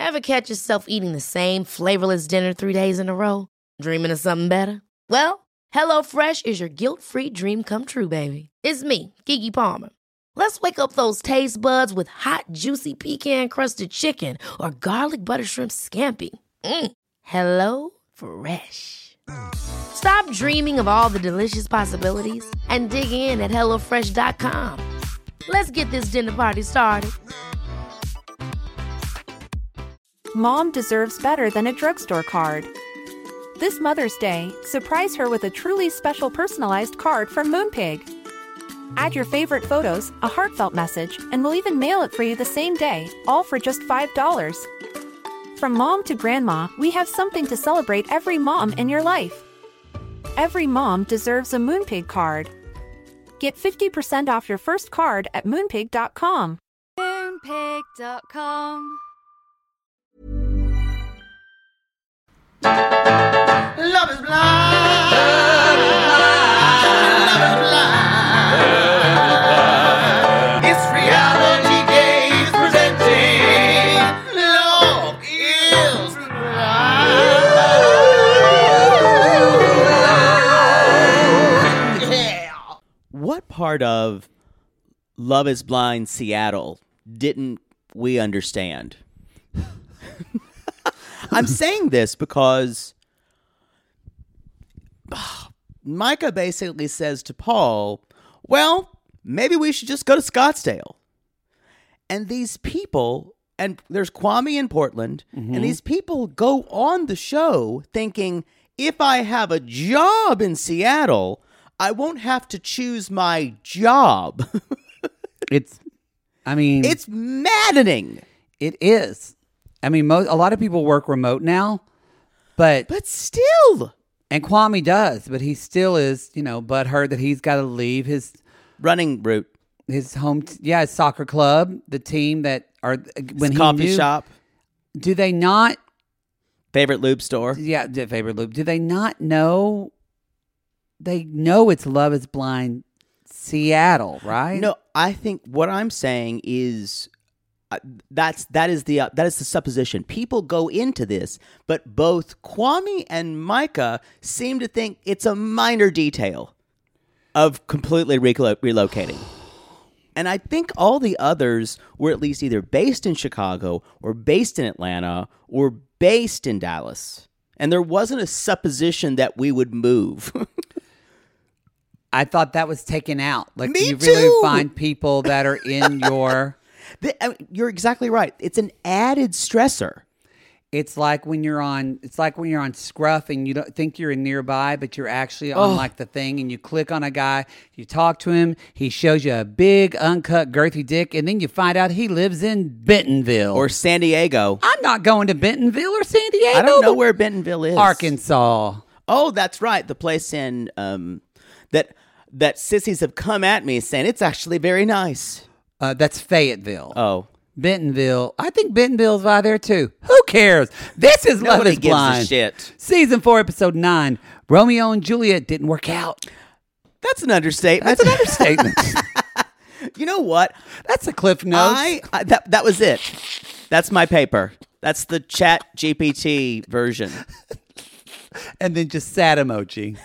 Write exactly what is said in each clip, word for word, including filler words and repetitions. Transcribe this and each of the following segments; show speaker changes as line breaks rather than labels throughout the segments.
Ever catch yourself eating the same flavorless dinner three days in a row? Dreaming of something better? Well, HelloFresh is your guilt-free dream come true, baby. It's me, Keke Palmer. Let's wake up those taste buds with hot, juicy pecan-crusted chicken or garlic butter shrimp scampi. Mm. Hello Fresh. Stop dreaming of all the delicious possibilities and dig in at hello fresh dot com. Let's get this dinner party started.
Mom deserves better than a drugstore card. This Mother's Day, surprise her with a truly special personalized card from Moonpig. Add your favorite photos, a heartfelt message, and we'll even mail it for you the same day, all for just five dollars. From mom to grandma, we have something to celebrate every mom in your life. Every mom deserves a Moonpig card. Get fifty percent off your first card at moonpig dot com.
moonpig dot com.
Love is blind. Love is blind. Love is blind. It's reality gaze presenting. Love is blind. Yeah.
What part of Love is Blind Seattle didn't we understand? I'm saying this because Micah basically says to Paul, well, maybe we should just go to Scottsdale. And these people, and there's Kwame in Portland, mm-hmm. and these people go on the show thinking, if I have a job in Seattle, I won't have to choose my job.
It's, I mean...
It's maddening.
It is. I mean, most, a lot of people work remote now, but...
But still...
And Kwame does, but he still is, you know, butthurt that he's got to leave his...
Running route.
His home... T- yeah, his soccer club, the team that are... When
his
he
coffee
knew,
shop.
Do they not...
Favorite lube store.
Yeah, favorite lube. Do they not know... They know it's Love is Blind Seattle, right?
No, I think what I'm saying is... Uh, that's that is the uh, that is the supposition. People go into this, but both Kwame and Micah seem to think it's a minor detail of completely reclo- relocating. And I think all the others were at least either based in Chicago or based in Atlanta or based in Dallas. And there wasn't a supposition that we would move.
I thought that was taken out. Like,
Me
you really
too!
find people that are in your...
The, I mean, you're exactly right. It's an added stressor.
It's like when you're on. It's like when you're on Scruff and you don't think you're in nearby, but you're actually on
Oh.
like the thing, and you click on a guy, you talk to him, he shows you a big, uncut, girthy dick, and then you find out he lives in Bentonville
Or San Diego.
I'm not going to Bentonville or San Diego.
I don't know where Bentonville is.
Arkansas.
Oh, that's right. The place in um that that sissies have come at me saying it's actually very nice.
Uh, that's Fayetteville.
Oh.
Bentonville. I think Bentonville's by there too. Who cares? This is Love
Nobody
is
gives a
Blind.
shit.
Season four, episode nine. Romeo and Juliet didn't work out.
That's an understatement.
That's an understatement.
You know what?
That's a Cliff Notes.
I, I that that was it. That's my paper. That's the Chat G P T version.
And then just sad emoji.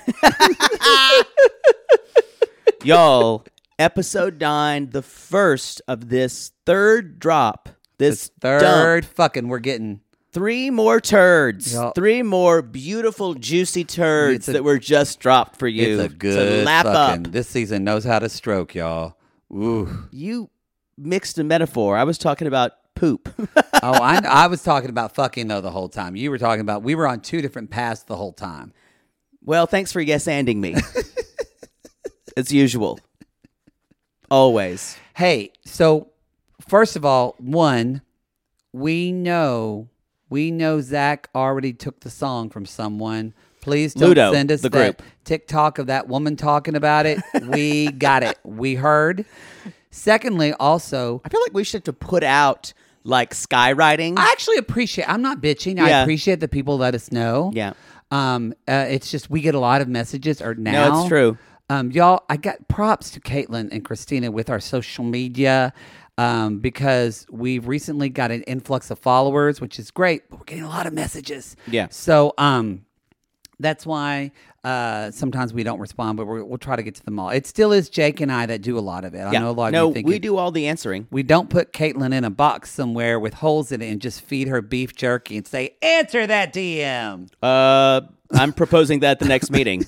Y'all, episode nine, the first of this third drop. This,
This third
dump.
fucking we're getting.
Three more turds.
Yup.
Three more beautiful, juicy turds
It's a-
that were just dropped for you
It's a good
to lap
fucking,
up.
This season knows how to stroke, y'all. Ooh.
You mixed a metaphor. I was talking about poop.
Oh, I, I was talking about fucking though the whole time. You were talking about, we were on two different paths the whole time.
Well, thanks for yes-anding me. As usual. Always.
Hey, so first of all, one, we know, we know Zach already took the song from someone. Please don't
Ludo,
send us
the
that
group.
TikTok of that woman talking about it. We got it. We heard. Secondly, also,
I feel like we should have to put out like skywriting.
I actually appreciate, I'm not bitching. I
Yeah.
appreciate that people let us know.
Yeah.
Um, uh, it's just, we get a lot of messages or now.
No, it's true.
Um, y'all, I got props to Caitlin and Christina with our social media. um, because we've recently got an influx of followers, which is great, but we're getting a lot of messages.
Yeah.
So um, that's why uh, sometimes we don't respond, but we're, we'll try to get to them all. It still is Jake and I that do a lot of it. I
Yeah.
know a lot of
no,
you think
we
it-
do all the answering.
We don't put Caitlin in a box somewhere with holes in it and just feed her beef jerky and say, answer that D M.
Uh, I'm proposing that at the next meeting.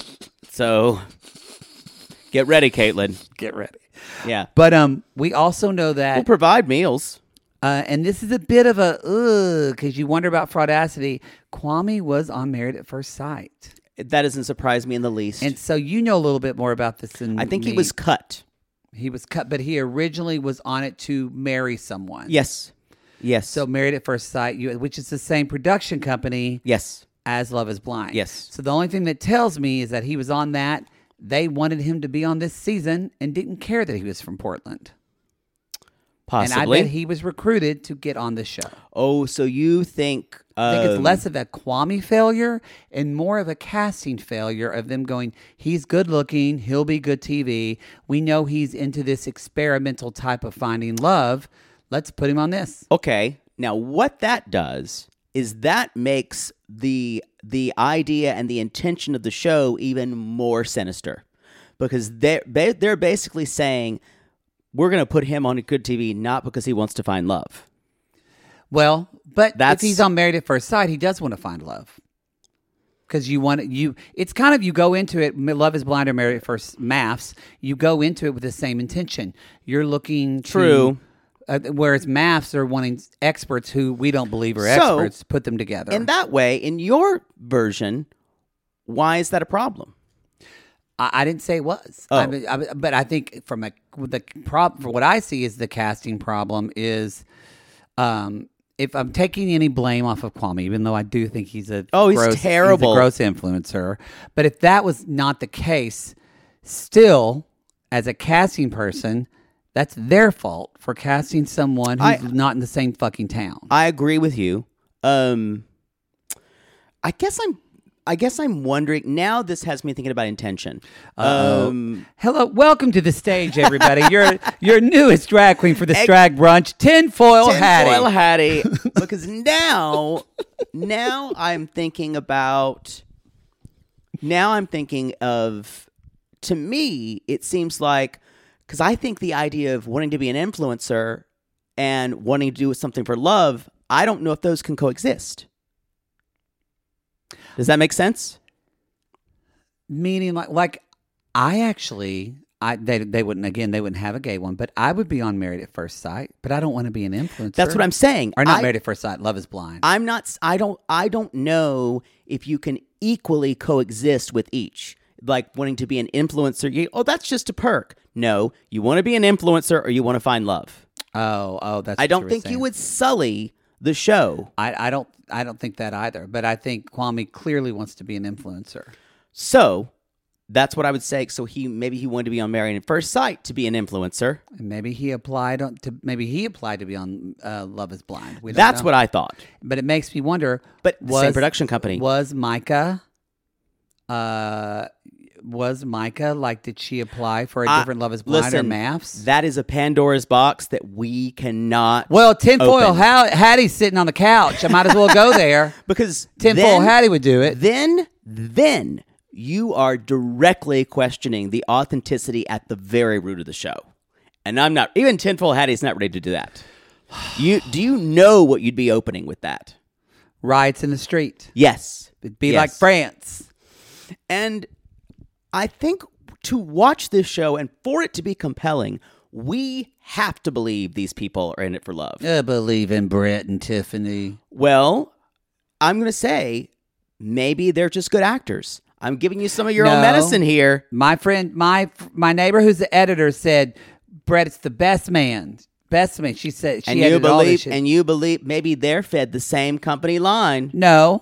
So get ready, Caitlin.
Get ready.
Yeah.
But um, we also know that,
We'll provide meals.
uh, and this is a bit of a ugh, because you wonder about fraudacity. Kwame was on Married at First Sight.
That doesn't surprise me in the least.
And so you know a little bit more about this than
I think
me.
he was cut.
He was cut, but he originally was on it to marry someone.
Yes. Yes.
So Married at First Sight, you, which is the same production company
yes.
as Love is Blind.
Yes.
So the only thing that tells me is that he was on that. They wanted him to be on this season and didn't care that he was from Portland.
Possibly.
And I bet he was recruited to get on the show.
oh, so you think?
I think it's
um,
less of a Kwame failure and more of a casting failure of them going, he's good looking, he'll be good T V. We know he's into this experimental type of finding love. Let's put him on this.
Okay. Now, what that does is that makes the the idea and the intention of the show even more sinister, because they're ba- they're basically saying we're going to put him on Good T V not because he wants to find love.
Well, but
That's-
if he's on Married at First Sight, he does want to find love. Because you want you, it's kind of you go into it. Love is Blind or Married at First M A F S. You go into it with the same intention. You're looking to,
True.
Uh, whereas M A F S are wanting experts who we don't believe are
So,
experts to put them together.
And that way, in your version, why is that a problem?
I, I didn't say it was.
Oh.
I mean, I, but I think from a the problem for what I see is the casting problem is, um, if I'm taking any blame off of Kwame, even though I do think he's a
Oh, he's
gross,
terrible.
he's a gross influencer. But if that was not the case, still, as a casting person, that's their fault for casting someone who's
I-
not in the same fucking town.
I agree with you. Um, I guess I'm. I guess I'm wondering now. This has me thinking about intention.
Uh-oh.
Um,
Hello, welcome to the stage, everybody. Your your newest drag queen for the Drag Brunch, Tinfoil Hattie.
Tinfoil Hattie. Because now, now I'm thinking about. Now I'm thinking of. To me, it seems like because I think the idea of wanting to be an influencer and wanting to do something for love, I don't know if those can coexist. Does that make sense?
Meaning, like, like I actually, I they they wouldn't again they wouldn't have a gay one, but I would be on Married at First Sight, but I don't want to be an influencer.
That's what I'm saying.
Or not
I-
Married at First Sight. Love is Blind.
I'm not. I don't. I don't know if you can equally coexist with each. Like wanting to be an influencer. You, oh, that's just a perk. No, you want to be an influencer or you want to find love.
oh, oh, that's.
I
what
don't
were
think
saying.
you would sully the show.
I, I don't. I don't think that either. But I think Kwame clearly wants to be an influencer.
So that's what I would say. So he maybe he wanted to be on Married at First Sight to be an influencer.
And maybe he applied on to. Maybe he applied to be on uh, Love is Blind. We don't
That's
know.
what I thought.
But it makes me wonder.
But the same production company.
Was Micah? Uh, was Micah like? Did she apply for a
I-
different Love is Blind or
listen,
M A F S?
That is a Pandora's box that we cannot.
Well, Tinfoil
open.
How- Hattie's sitting on the couch. I might as well go there.
because
Tinfoil
then-
Hattie would do it.
Then, then you are directly questioning the authenticity at the very root of the show, and I'm not. Even Tinfoil Hattie's not ready to do that. You do you know what you'd be opening with that?
Riots in the street.
Yes,
It'd be
Yes.
like France.
And I think to watch this show and for it to be compelling, we have to believe these people are in it for love.
I believe in Brett and Tiffany.
Well, I'm going to say maybe they're just good actors. I'm giving you some of your own
No.
medicine here.
My friend, my my neighbor who's the editor said, Brett's the best man. Best man. She said she
And you
edited all this
believe
shit.
and you believe maybe they're fed the same company line.
No.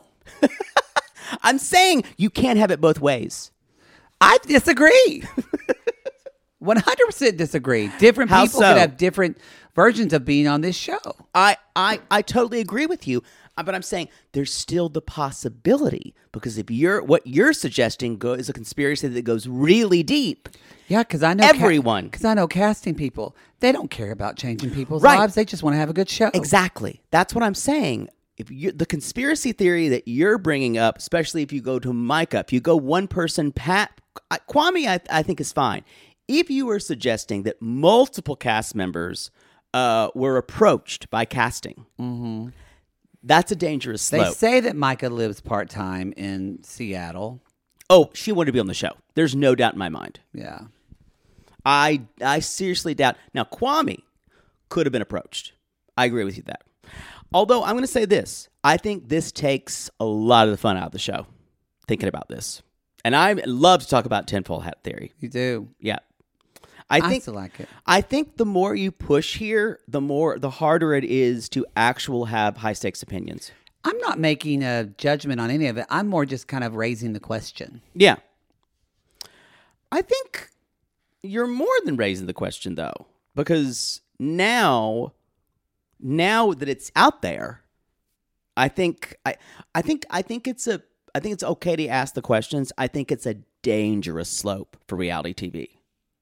I'm saying you can't have it both ways.
I disagree. one hundred percent disagree. Different
How
people
so?
could have different versions of being on this show.
I, I, I totally agree with you, uh, but I'm saying there's still the possibility because if you're what you're suggesting go, is a conspiracy that goes really deep.
Yeah, because I know
Everyone.
Because I know casting people, they don't care about changing people's
Right.
lives. They just want to have a good show.
Exactly. That's what I'm saying. If you the conspiracy theory that you're bringing up, especially if you go to Micah, if you go one person, Pat Kwame, I, I think is fine. If you were suggesting that multiple cast members uh, were approached by casting, mm-hmm. that's a dangerous
They
slope.
say that Micah lives part time in Seattle.
Oh, she wanted to be on the show. There's no doubt in my mind.
Yeah.
I I seriously doubt. Now, Kwame could have been approached. I agree with you that. Although I'm going to say this, I think this takes a lot of the fun out of the show. Thinking about this, and I love to talk about tinfoil hat theory.
You do.
Yeah, I
I
think
still like it.
I think the more you push here, the more the harder it is to actual have high stakes opinions.
I'm not making a judgment on any of it. I'm more just kind of raising the question.
Yeah, I think you're more than raising the question though, because now. Now that it's out there, I think I, I think I think it's a I think it's okay to ask the questions. I think it's a dangerous slope for reality T V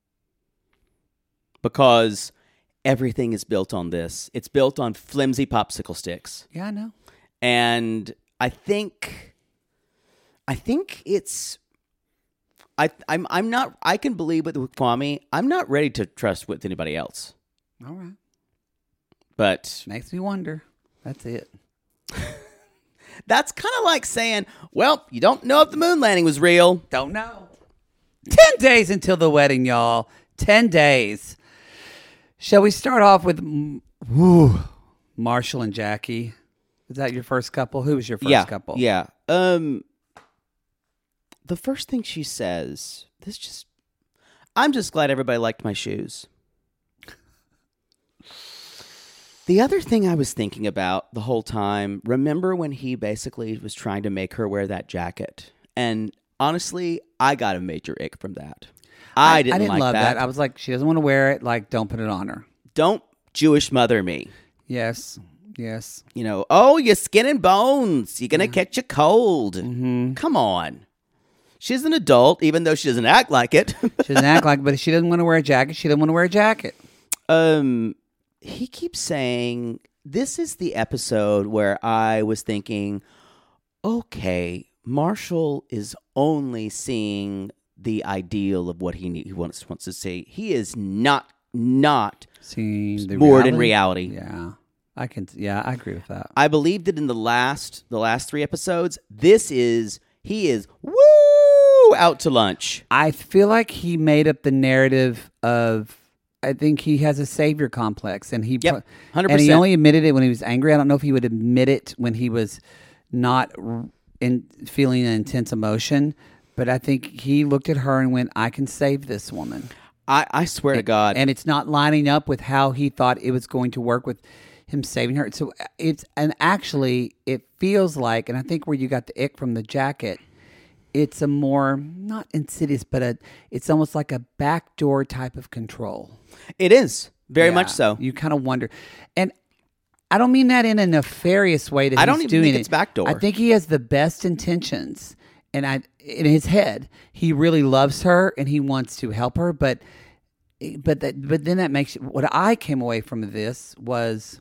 because everything is built on this. It's built on flimsy popsicle sticks,
Yeah, I know.
and I think I think it's I I'm I'm not I can believe with with Kwame. I'm not ready to trust with anybody else,
All right.
but.
Makes me wonder. That's it.
That's kind of like saying, well, you don't know if the moon landing was real.
Don't know. Ten days until the wedding, y'all. Ten days. Shall we start off with mm, whew, Marshall and Jackie? Is that your first couple? Who was your first
yeah,
couple?
Yeah. Um, the first thing she says, this just, I'm just glad everybody liked my shoes. The other thing I was thinking about the whole time, remember when he basically was trying to make her wear that jacket? And honestly, I got a major ick from that. I, didn't,
I didn't
like
love
that.
that. I was like, she doesn't want to wear it. Like, don't put it on her.
Don't Jewish mother me.
Yes. Yes.
You know, oh, your skin and bones. You're going to catch a cold. Mm-hmm. Come on. She's an adult, even though she doesn't act like it.
She doesn't act like it, but if she doesn't want to wear a jacket, she doesn't want to wear a jacket.
Um, he keeps saying, this is the episode where I was thinking, okay, Marshall is only seeing the ideal of what he, need, he wants, wants to see. He is not, not
Seeing the
moored in
reality?
reality.
Yeah. I can. Yeah, I agree with that.
I believed it in the last the last three episodes. This is he is woo out to lunch.
I feel like he made up the narrative of. I think he has a savior complex, and he
Yep, one hundred percent.
and he only admitted it when he was angry. I don't know if he would admit it when he was not in feeling an intense emotion, but I think he looked at her and went, "I can save this woman."
I, I swear to God,
And it's not lining up with how he thought it was going to work with him saving her. So it's, and actually it feels like, and I think where you got the ick from the jacket, it's a more, not insidious, but a, it's almost like a backdoor type of control.
it is very
Yeah.
much so.
You kind of wonder. And I don't mean that in a nefarious way that
I don't
he's
even
doing
think
it.
it's backdoor.
I think he has the best intentions. And I, in his head, he really loves her and he wants to help her. But, but that, but then that makes what I came away from this was,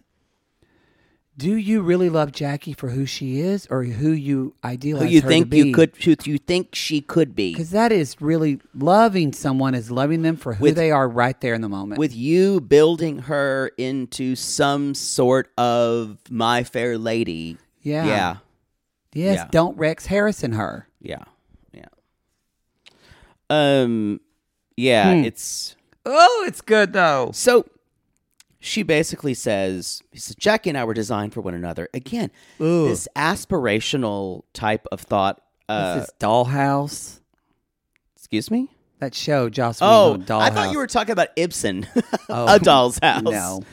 do you really love Jackie for who she is, or who you idealize
Who you
her
think
to be?
you could, who you think she could be,
Because that is really loving someone is loving them for who
With-
they are right there in the moment.
with you building her into some sort of My Fair Lady.
Yeah.
yeah,
yes,
yeah.
don't Rex Harrison her.
yeah, yeah. Um, yeah,
Hmm.
it's.
Oh, it's good though.
So she basically says, he says, Jackie and I were designed for one another. Again,
Ooh.
this aspirational type of thought. Uh,
This is Dollhouse.
excuse me?
That show, Joss
Oh,
Whedon, Dollhouse.
I thought you were talking about Ibsen,
Oh.
A Doll's House.
No.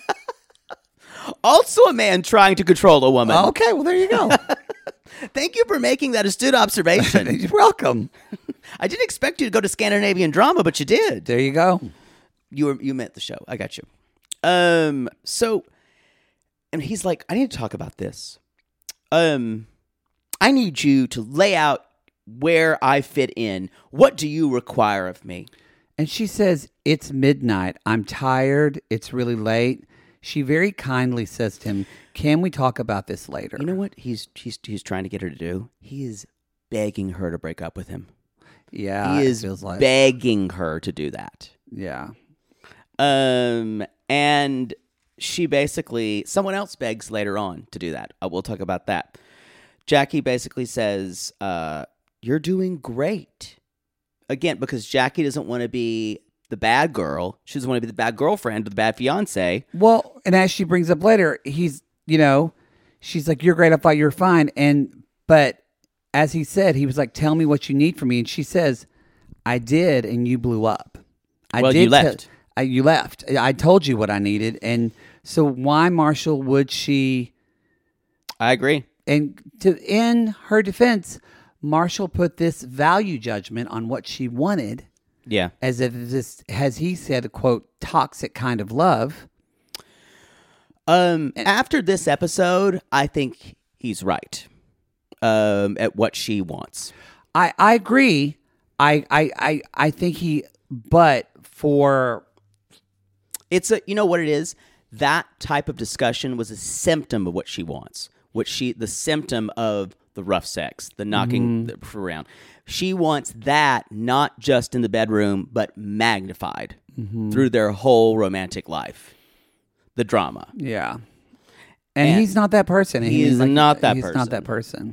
Also a man trying to control a woman.
Okay, well there you go.
Thank you for making that astute observation.
You're welcome.
I didn't expect you to go to Scandinavian drama, but you did.
There you go.
You were you meant the show. I got you. Um. So, and he's like, I need to talk about this. Um, I need you to lay out where I fit in. What do you require of me?
And she says, it's midnight. I'm tired. It's really late. She very kindly says to him, can we talk about this later?
You know what he's he's he's trying to get her to do? He is begging her to break up with him.
Yeah,
he
it
is
feels like
begging her to do that.
Yeah.
Um, and she basically, someone else begs later on to do that. Uh, we'll talk about that. Jackie basically says, uh, you're doing great. Again, because Jackie doesn't want to be the bad girl. She doesn't want to be the bad girlfriend or the bad fiance.
Well, and as she brings up later, he's, you know, she's like, you're great. I thought you were fine. And, but as he said, he was like, tell me what you need from me. And she says, I did. And you blew up. I
well,
did
you left.
T- I, you left. I told you what I needed. And so why, Marshall, would she?
I agree.
And to in her defense, Marshall put this value judgment on what she wanted.
Yeah.
As if this, as he said, quote, toxic kind of love.
Um, after this episode, I think he's right. Um, at what she wants.
I, I agree. I, I I I think he, but for
it's a, you know what it is? That type of discussion was a symptom of what she wants. What she, the symptom of the rough sex, the knocking mm-hmm. around. She wants that not just in the bedroom, but magnified mm-hmm. through their whole romantic life. The drama.
Yeah. And, and he's not that person.
He is like, not that
he's
person.
He's not that person.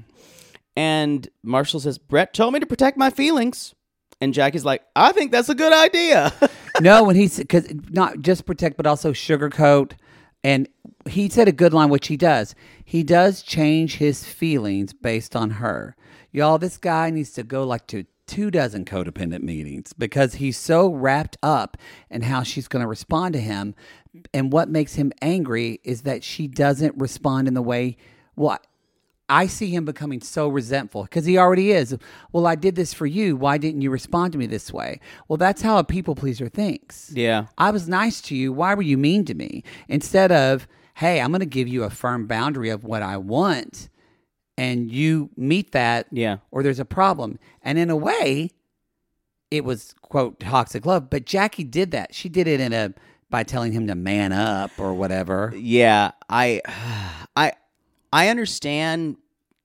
And Marshall says, Brett told me to protect my feelings. And Jackie's like, I think that's a good idea.
No, when he's, because not just protect, but also sugarcoat. And he said a good line, which he does. He does change his feelings based on her. Y'all, this guy needs to go like to two dozen codependent meetings because he's so wrapped up in how she's going to respond to him. And what makes him angry is that she doesn't respond in the way, well, I see him becoming so resentful because he already is. Well, I did this for you. Why didn't you respond to me this way? Well, that's how a people pleaser thinks.
Yeah.
I was nice to you. Why were you mean to me? Instead of, hey, I'm going to give you a firm boundary of what I want and you meet that
yeah.
or there's a problem. And in a way, it was, quote, toxic love. But Jackie did that. She did it in a by telling him to man up or whatever.
Yeah. I, I, I understand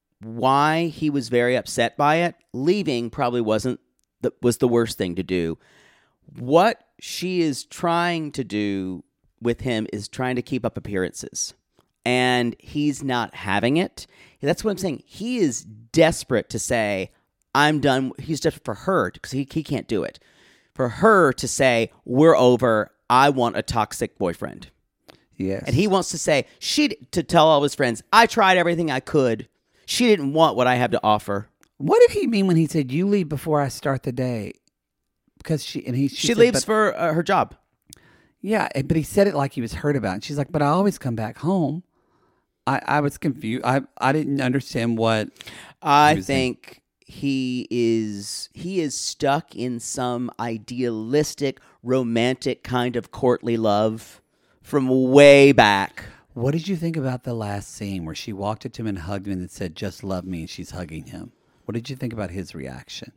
why he was very upset by it. Leaving probably wasn't the, was the worst thing to do. What she is trying to do with him is trying to keep up appearances. And he's not having it. That's what I'm saying. He is desperate to say, I'm done. He's desperate for her because he, he can't do it. For her to say, we're over. I want a toxic boyfriend.
Yes.
And he wants to say, she to tell all his friends, I tried everything I could. She didn't want what I have to offer.
What did he mean when he said, you leave before I start the day? Because she and he she,
she
said,
leaves
but,
for uh, her job.
Yeah, but he said it like he was hurt about it. And she's like, but I always come back home. I, I was confused. I I didn't understand what
I think saying. he is he is stuck in some idealistic, romantic kind of courtly love from way back.
What did you think about the last scene where she walked up to him and hugged him and said, just love me, and she's hugging him? What did you think about his reaction?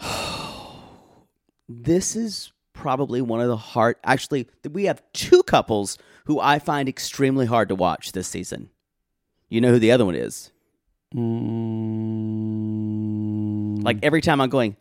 This is probably one of the hard... Actually, we have two couples who I find extremely hard to watch this season. You know who the other one is?
Mm.
Like every time I'm going...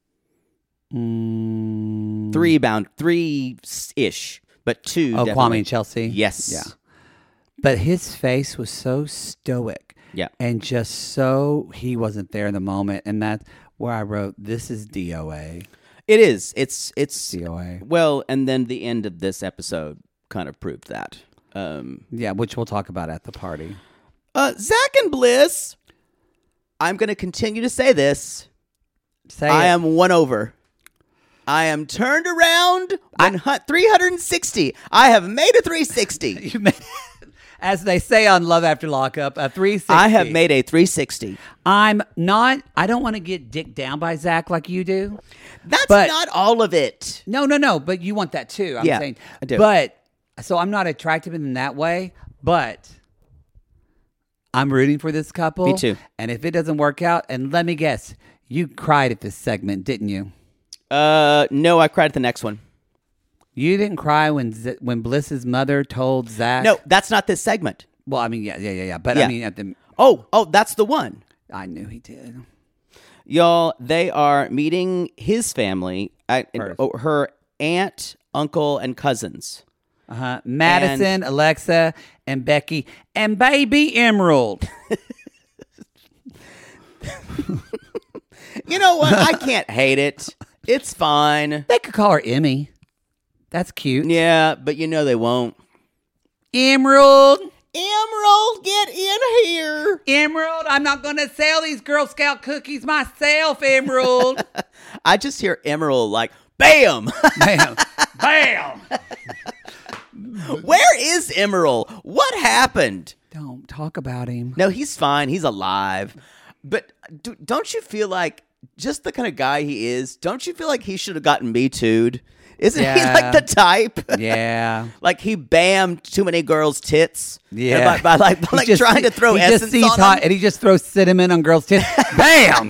Mm.
Three bound... Three-ish. But two,
Oh,
definitely.
Kwame and Chelsea?
Yes.
Yeah. But his face was so stoic.
Yeah.
And just so he wasn't there in the moment. And that's where I wrote, this is D O A.
It is. It's it's
D O A.
Well, and then the end of this episode kind of proved that. Um,
yeah, which we'll talk about at the party.
Uh, Zach and Bliss. I'm going to continue to say this.
Say
I
it.
am won over. I am turned around I, three hundred sixty. I have made a three sixty.
You made, As they say on Love After Lockup, a three sixty.
I have made a three sixty.
I'm not, I don't want to get dicked down by Zach like you do.
That's
But-
not all of it.
No, no, no. But you want that too. I'm
Yeah,
saying.
I do.
But, so I'm not attractive in that way, but I'm rooting for this couple.
Me too.
And if it doesn't work out, and let me guess, you cried at this segment, didn't you?
Uh, no, I cried at the next one.
You didn't cry when Z- when Bliss's mother told Zach.
No, that's not this segment.
Well, I mean, yeah, yeah, yeah, yeah. But
Yeah.
I mean, at the,
Oh, oh, that's the one.
I knew he did.
Y'all, they are meeting his family, at,
Hers.
oh, her aunt, uncle, and cousins.
Uh huh. Madison, Alexa, and Becky, and baby Emerald.
You know what? I can't hate it. It's fine.
They could call her Emmy. That's cute.
Yeah, but you know they won't.
Emerald.
Emerald, get in here.
Emerald, I'm not going to sell these Girl Scout cookies myself, Emerald.
I just hear Emerald like, bam.
Bam. Bam.
Where is Emerald? What happened?
Don't talk about him.
No, he's fine. He's alive. But do, don't you feel like just the kind of guy he is, don't you feel like he should have gotten Me Too'd? Isn't he
Yeah.
like the type?
Yeah.
Like he bammed too many girls' tits.
Yeah.
By, by like, by
He
like
just-
trying to throw
he
essence
just sees
on
hot,
them.
and he just throws cinnamon on girls' tits. Bam!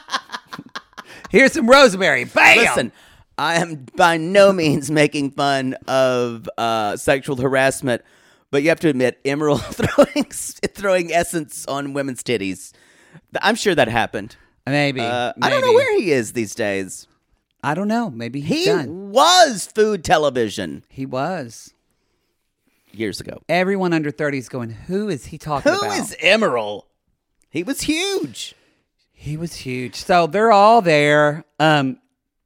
Here's some rosemary. Bam!
Listen, I am by no means making fun of uh, sexual harassment, but you have to admit, Emerald throwing throwing essence on women's titties. I'm sure that happened.
Maybe,
Uh, I don't know
maybe.
where he is these days.
I don't know. Maybe he's
He
done.
was food television
He was.
years ago.
Everyone under thirty is going, who is he talking
Who
about?
is Emerald? He was huge.
He was huge. So they're all there. Um,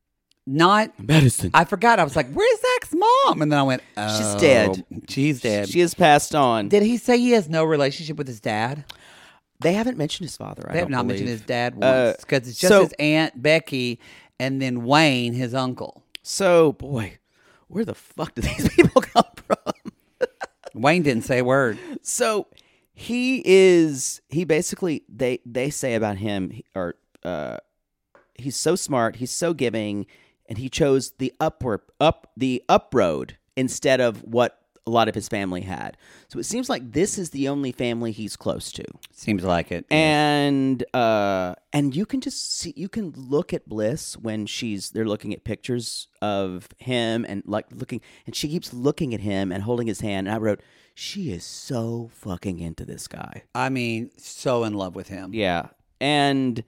not
Medicine.
I forgot. I was like, "Where's Zach's mom?" And then I went, oh,
She's dead.
She's dead."
She has passed on.
Did he say he has no relationship with his dad?
They haven't mentioned his father. I
They have
don't
not
believe.
mentioned his dad
Uh,
once because it's just
so-
his aunt Becky and then Wayne, his uncle.
So, boy, where the fuck do these people come from?
Wayne didn't say a word.
So he is. He basically they they say about him, or uh, he's so smart, he's so giving, and he chose the upward up the up road instead of what a lot of his family had. So it seems like this is the only family he's close to.
Seems like it.
And uh, and you can just see, you can look at Bliss when she's they're looking at pictures of him and like looking, and she keeps looking at him and holding his hand. And I wrote, she is so fucking into this guy.
I mean, so in love with him.
Yeah, and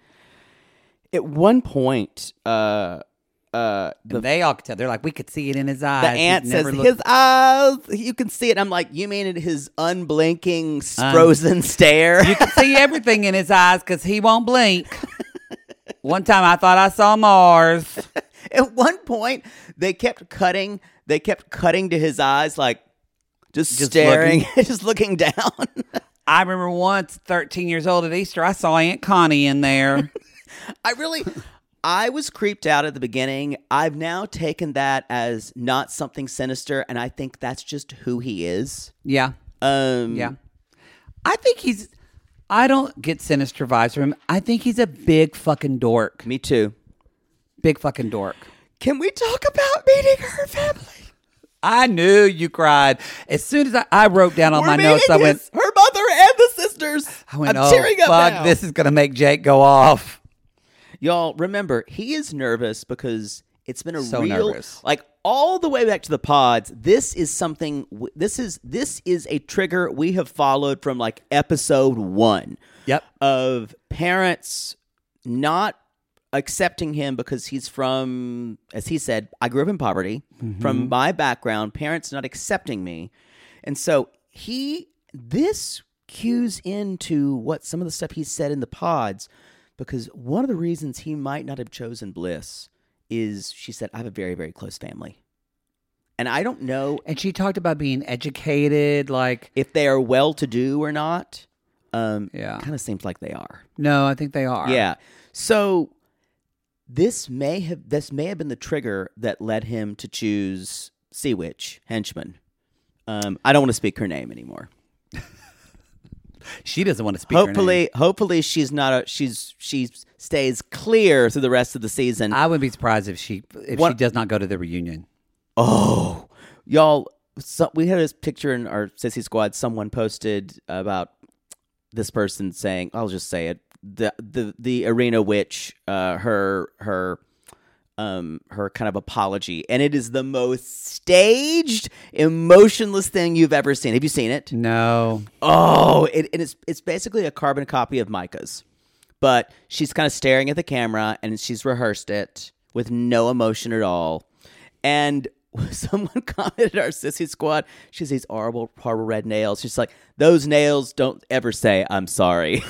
at one point, uh, uh, the
And they all could tell. They're like, we could see it in his eyes.
the
He'd
aunt says
never looked-
his eyes, you can see it. I'm like, you mean it his unblinking,
Um,
frozen stare?
You can see everything in his eyes because he won't blink. One time I thought I saw Mars.
At one point, they kept cutting. They kept cutting to his eyes, like just,
Just
staring, just looking down.
I remember once, thirteen years old at Easter, I saw Aunt Connie in there.
I really, I was creeped out at the beginning. I've now taken that as not something sinister, and I think that's just who he is.
Yeah,
Um,
yeah. I think he's, I don't get sinister vibes from him. I think he's a big fucking dork.
me too.
Big fucking dork.
Can we talk about meeting her family?
I knew you cried. As soon as I, I wrote down on
We're
my notes, I
meeting
went,
his- her mother and the sisters.
I went,
I'm
oh,
tearing up
fuck,
now.
this is going to make Jake go off.
Y'all, remember, he is nervous because it's been a
So
real,
nervous.
like all the way back to the pods. This is something. w- This is this is a trigger we have followed from like episode one.
Yep.
Of parents not accepting him because he's from, as he said, I grew up in poverty. From my background, parents not accepting me, and so he this cues into what some of the stuff he said in the pods. Because one of the reasons he might not have chosen Bliss is, she said, I have a very, very close family. And I don't know
And she talked about being educated, like,
if they are well-to-do or not. Um,
Yeah.
Kind of seems like they are.
no, I think they are.
Yeah. So this may have this may have been the trigger that led him to choose Sea Witch, Henchman. Um, I don't want to speak her name anymore.
She doesn't want to speak her
Hopefully,
name.
hopefully she's not a she's she stays clear through the rest of the season.
I wouldn't be surprised if she if
What-
she does not go to the reunion.
Oh, y'all! So we had this picture in our Sissy Squad. Someone posted about this person saying, "I'll just say it." The the the arena witch, uh, her her um her kind of apology, and it is the most staged, emotionless thing you've ever seen. Have you seen it?
No.
Oh, it, it is. It's basically a carbon copy of Micah's, but she's kind of staring at the camera, and she's rehearsed it with no emotion at all. And someone commented, our Sissy Squad, she has these horrible, horrible red nails. She's like, those nails don't ever say I'm sorry.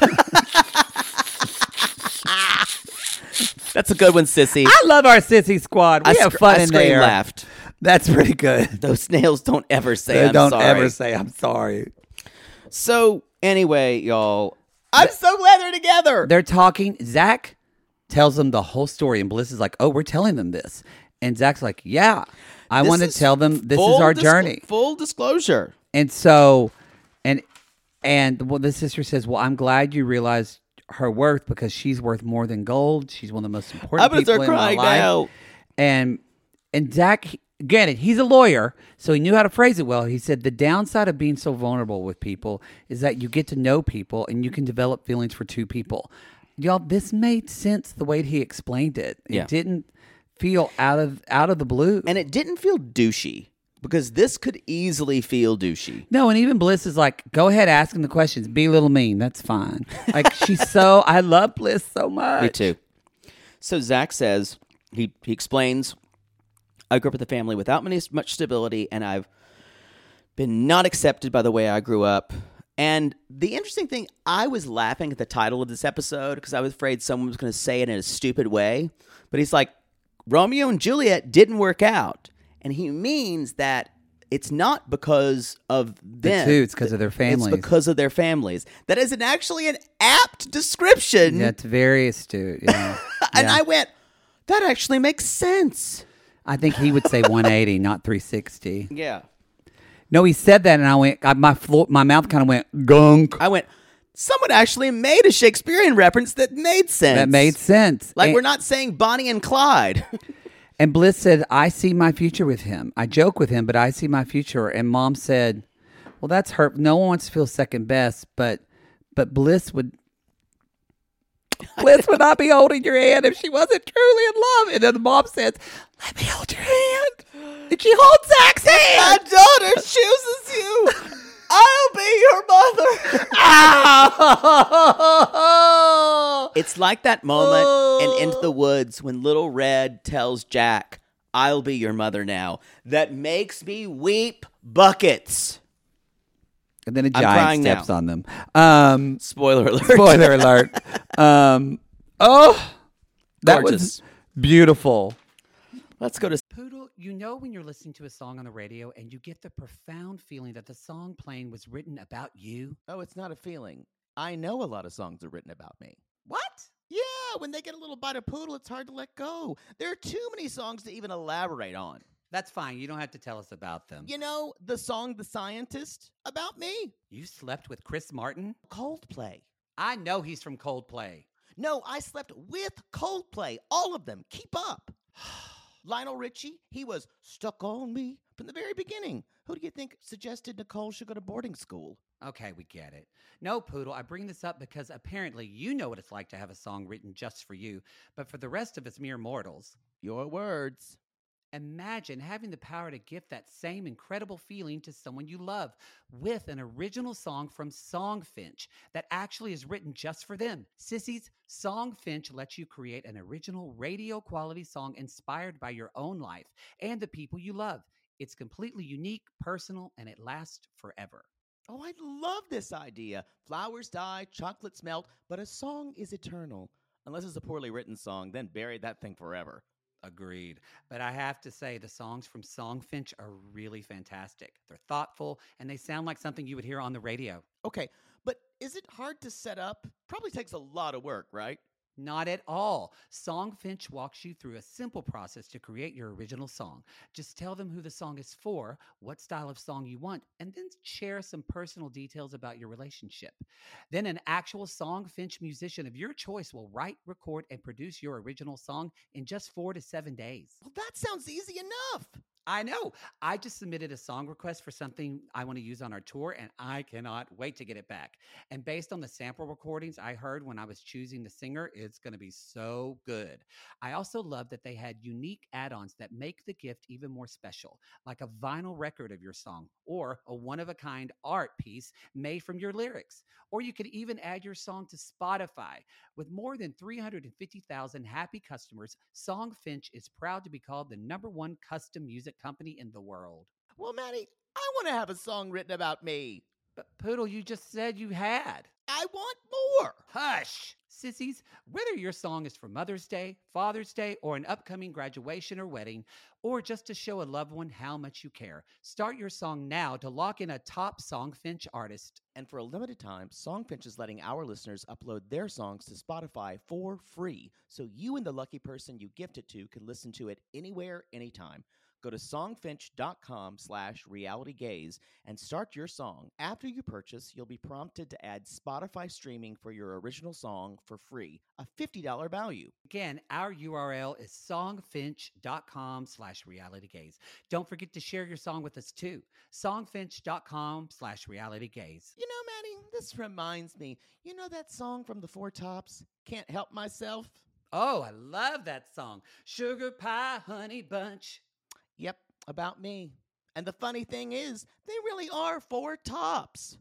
That's a good one, Sissy.
I love our Sissy Squad. We
I
have
sc-
fun
I
in
scream
there.
laughed.
That's pretty good.
Those nails don't ever say
They
I'm
don't
sorry.
ever say I'm sorry.
So anyway, y'all, I'm so glad they're together.
They're talking. Zach tells them the whole story, and Bliss is like, "Oh, we're telling them this," and Zach's like, "Yeah, I
This
want to
is
tell them this
full
is our
disclo-
journey."
Full disclosure.
And so, and and well, the sister says, "Well, I'm glad you realized her worth because she's worth more than gold. She's one of the most important
I'm gonna
people
start
in my
crying
life."
now.
And and Zach, he- get it? He's a lawyer, so he knew how to phrase it well. He said the downside of being so vulnerable with people is that you get to know people and you can develop feelings for two people. Y'all, this made sense the way he explained it. It
Yeah.
didn't feel out of out of the blue.
And it didn't feel douchey because this could easily feel douchey.
No, and even Bliss is like, go ahead, ask him the questions. Be a little mean. That's fine. Like, she's so, I love Bliss so much.
Me too. So Zach says, he, he explains, I grew up with a family without many, much stability, and I've been not accepted by the way I grew up. And the interesting thing, I was laughing at the title of this episode because I was afraid someone was going to say it in a stupid way. But he's like, Romeo and Juliet didn't work out. And he means that it's not because of them.
two, it's 'cause of their families.
It's because of their families. That is an actually an apt description.
Yeah, it's very astute. Yeah.
And
Yeah.
I went, that actually makes sense.
I think he would say one eighty, not three sixty.
Yeah.
No, he said that, and I went, I, my floor, my mouth kind of went gunk.
I went, someone actually made a Shakespearean reference that made sense.
That made sense.
Like
and,
we're not saying Bonnie and Clyde.
And Bliss said, I see my future with him. I joke with him, but I see my future. And Mom said, well, that's hurt. No one wants to feel second best, but but Bliss would Bliss would not be holding your hand if she wasn't truly in love. And then the mom says, let me hold your hand. And she holds Zach's
My
hand.
daughter chooses you. I'll be your mother. It's like that moment in Into the Woods when Little Red tells Jack, I'll be your mother now. That makes me weep buckets.
And then a
I'm
giant
crying
steps
now.
on them. Um,
Spoiler alert.
spoiler alert. Um, oh, that
Gorgeous.
was beautiful.
Let's go to...
Poodle, you know when you're listening to a song on the radio and you get the profound feeling that the song playing was written about you?
Oh, it's not a feeling. I know a lot of songs are written about me.
What?
Yeah, when they get a little bite of poodle, it's hard to let go. There are too many songs to even elaborate on.
That's fine. You don't have to tell us about them.
You know, the song The Scientist, about me.
You slept with Chris Martin?
Coldplay.
I know he's from Coldplay.
No, I slept with Coldplay. All of them. Keep up. Lionel Richie, he was stuck on me from the very beginning. Who do you think suggested Nicole should go to boarding school?
Okay, we get it. No, Poodle, I bring this up because apparently you know what it's like to have a song written just for you, but for the rest of us mere mortals,
Your words.
imagine having the power to gift that same incredible feeling to someone you love with an original song from Songfinch that actually is written just for them. Sissies, Songfinch lets you create an original radio quality song inspired by your own life and the people you love. It's completely unique, personal, and it lasts forever.
Oh, I love this idea. Flowers die, chocolates melt, but a song is eternal. Unless it's a poorly written song, then bury that thing forever.
Agreed. But I have to say, the songs from Songfinch are really fantastic. They're thoughtful, and they sound like something you would hear on the radio.
Okay, but is it hard to set up? Probably takes a lot of work, right?
Not at all. Songfinch walks you through a simple process to create your original song. Just tell them who the song is for, what style of song you want, and then share some personal details about your relationship. Then an actual Songfinch musician of your choice will write, record, and produce your original song in just four to seven days.
Well, that sounds easy enough.
I know. I just submitted a song request for something I want to use on our tour, and I cannot wait to get it back. And based on the sample recordings I heard when I was choosing the singer, it's going to be so good. I also love that they had unique add-ons that make the gift even more special, like a vinyl record of your song or a one-of-a-kind art piece made from your lyrics. Or you could even add your song to Spotify. With more than three hundred fifty thousand happy customers, Songfinch is proud to be called the number one custom music company in the world.
Well, Maddie, I want to have a song written about me.
But Poodle, you just said you had.
I want more.
Hush! Sissies, whether your song is for Mother's Day, Father's Day, or an upcoming graduation or wedding, or just to show a loved one how much you care, start your song now to lock in a top Songfinch artist.
And for a limited time, Songfinch is letting our listeners upload their songs to Spotify for free, so you and the lucky person you gift it to can listen to it anywhere, anytime. Go to songfinch.com slash realitygaze and start your song. After you purchase, you'll be prompted to add Spotify streaming for your original song for free, a fifty dollars value.
Again, our U R L is songfinch.com slash realitygaze. Don't forget to share your song with us too. Songfinch.com slash realitygaze.
You know, Maddie, this reminds me. You know that song from the Four Tops, Can't Help Myself?
Oh, I love that song. Sugar Pie Honey Bunch.
Yep, about me. And the funny thing is, they really are four tops.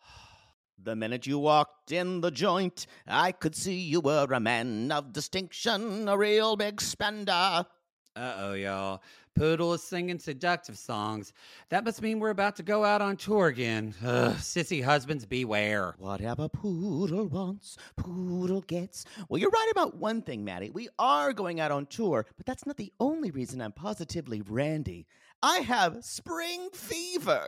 The minute you walked in the joint, I could see you were a man of distinction, a real big spender.
Uh-oh, y'all. Poodle is singing seductive songs. That must mean we're about to go out on tour again. Ugh, sissy husbands, beware.
Whatever Poodle wants, Poodle gets. Well, you're right about one thing, Maddie. We are going out on tour, but that's not the only reason I'm positively randy. I have spring fever.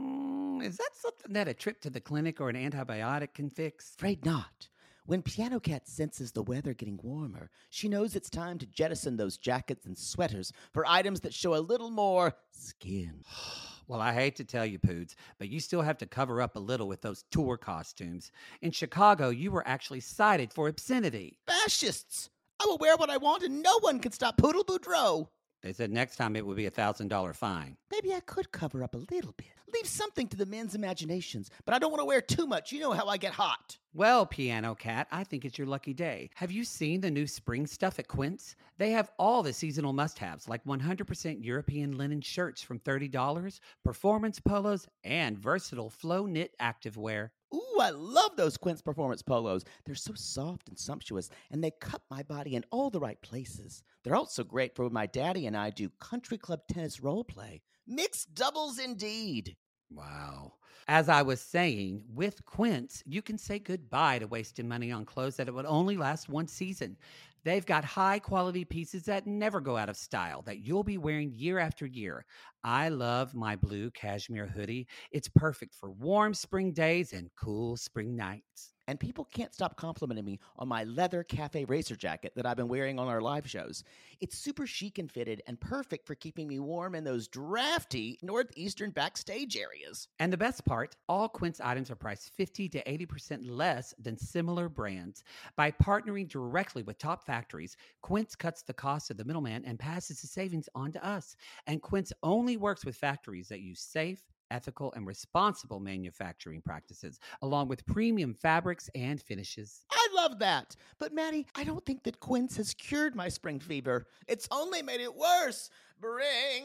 Mm, is that something that a trip to the clinic or an antibiotic can fix?
Afraid not. When Piano Cat senses the weather getting warmer, she knows it's time to jettison those jackets and sweaters for items that show a little more skin.
Well, I hate to tell you, Poods, but you still have to cover up a little with those tour costumes. In Chicago, you were actually cited for obscenity.
Fascists! I will wear what I want and no one can stop Poodle Boudreaux.
They said next time it would be a one thousand dollars fine.
Maybe I could cover up a little bit. Leave something to the men's imaginations, but I don't want to wear too much. You know how I get hot.
Well, Piano Cat, I think it's your lucky day. Have you seen the new spring stuff at Quince? They have all the seasonal must-haves, like one hundred percent European linen shirts from thirty dollars, performance polos, and versatile flow knit activewear.
Ooh, I love those Quince Performance polos. They're so soft and sumptuous, and they cut my body in all the right places. They're also great for when my daddy and I do country club tennis role play. Mixed doubles indeed.
Wow. As I was saying, with Quince, you can say goodbye to wasting money on clothes that it would only last one season. They've got high-quality pieces that never go out of style, that you'll be wearing year after year. I love my blue cashmere hoodie. It's perfect for warm spring days and cool spring nights.
And people can't stop complimenting me on my leather cafe racer jacket that I've been wearing on our live shows. It's super chic and fitted and perfect for keeping me warm in those drafty northeastern backstage areas.
And the best part, all Quince items are priced fifty to eighty percent less than similar brands. By partnering directly with top factories, Quince cuts the cost of the middleman and passes the savings on to us. And Quince only works with factories that use safe, ethical, and responsible manufacturing practices, along with premium fabrics and finishes.
I love that. But Maddie, I don't think that Quince has cured my spring fever. It's only made it worse. Bring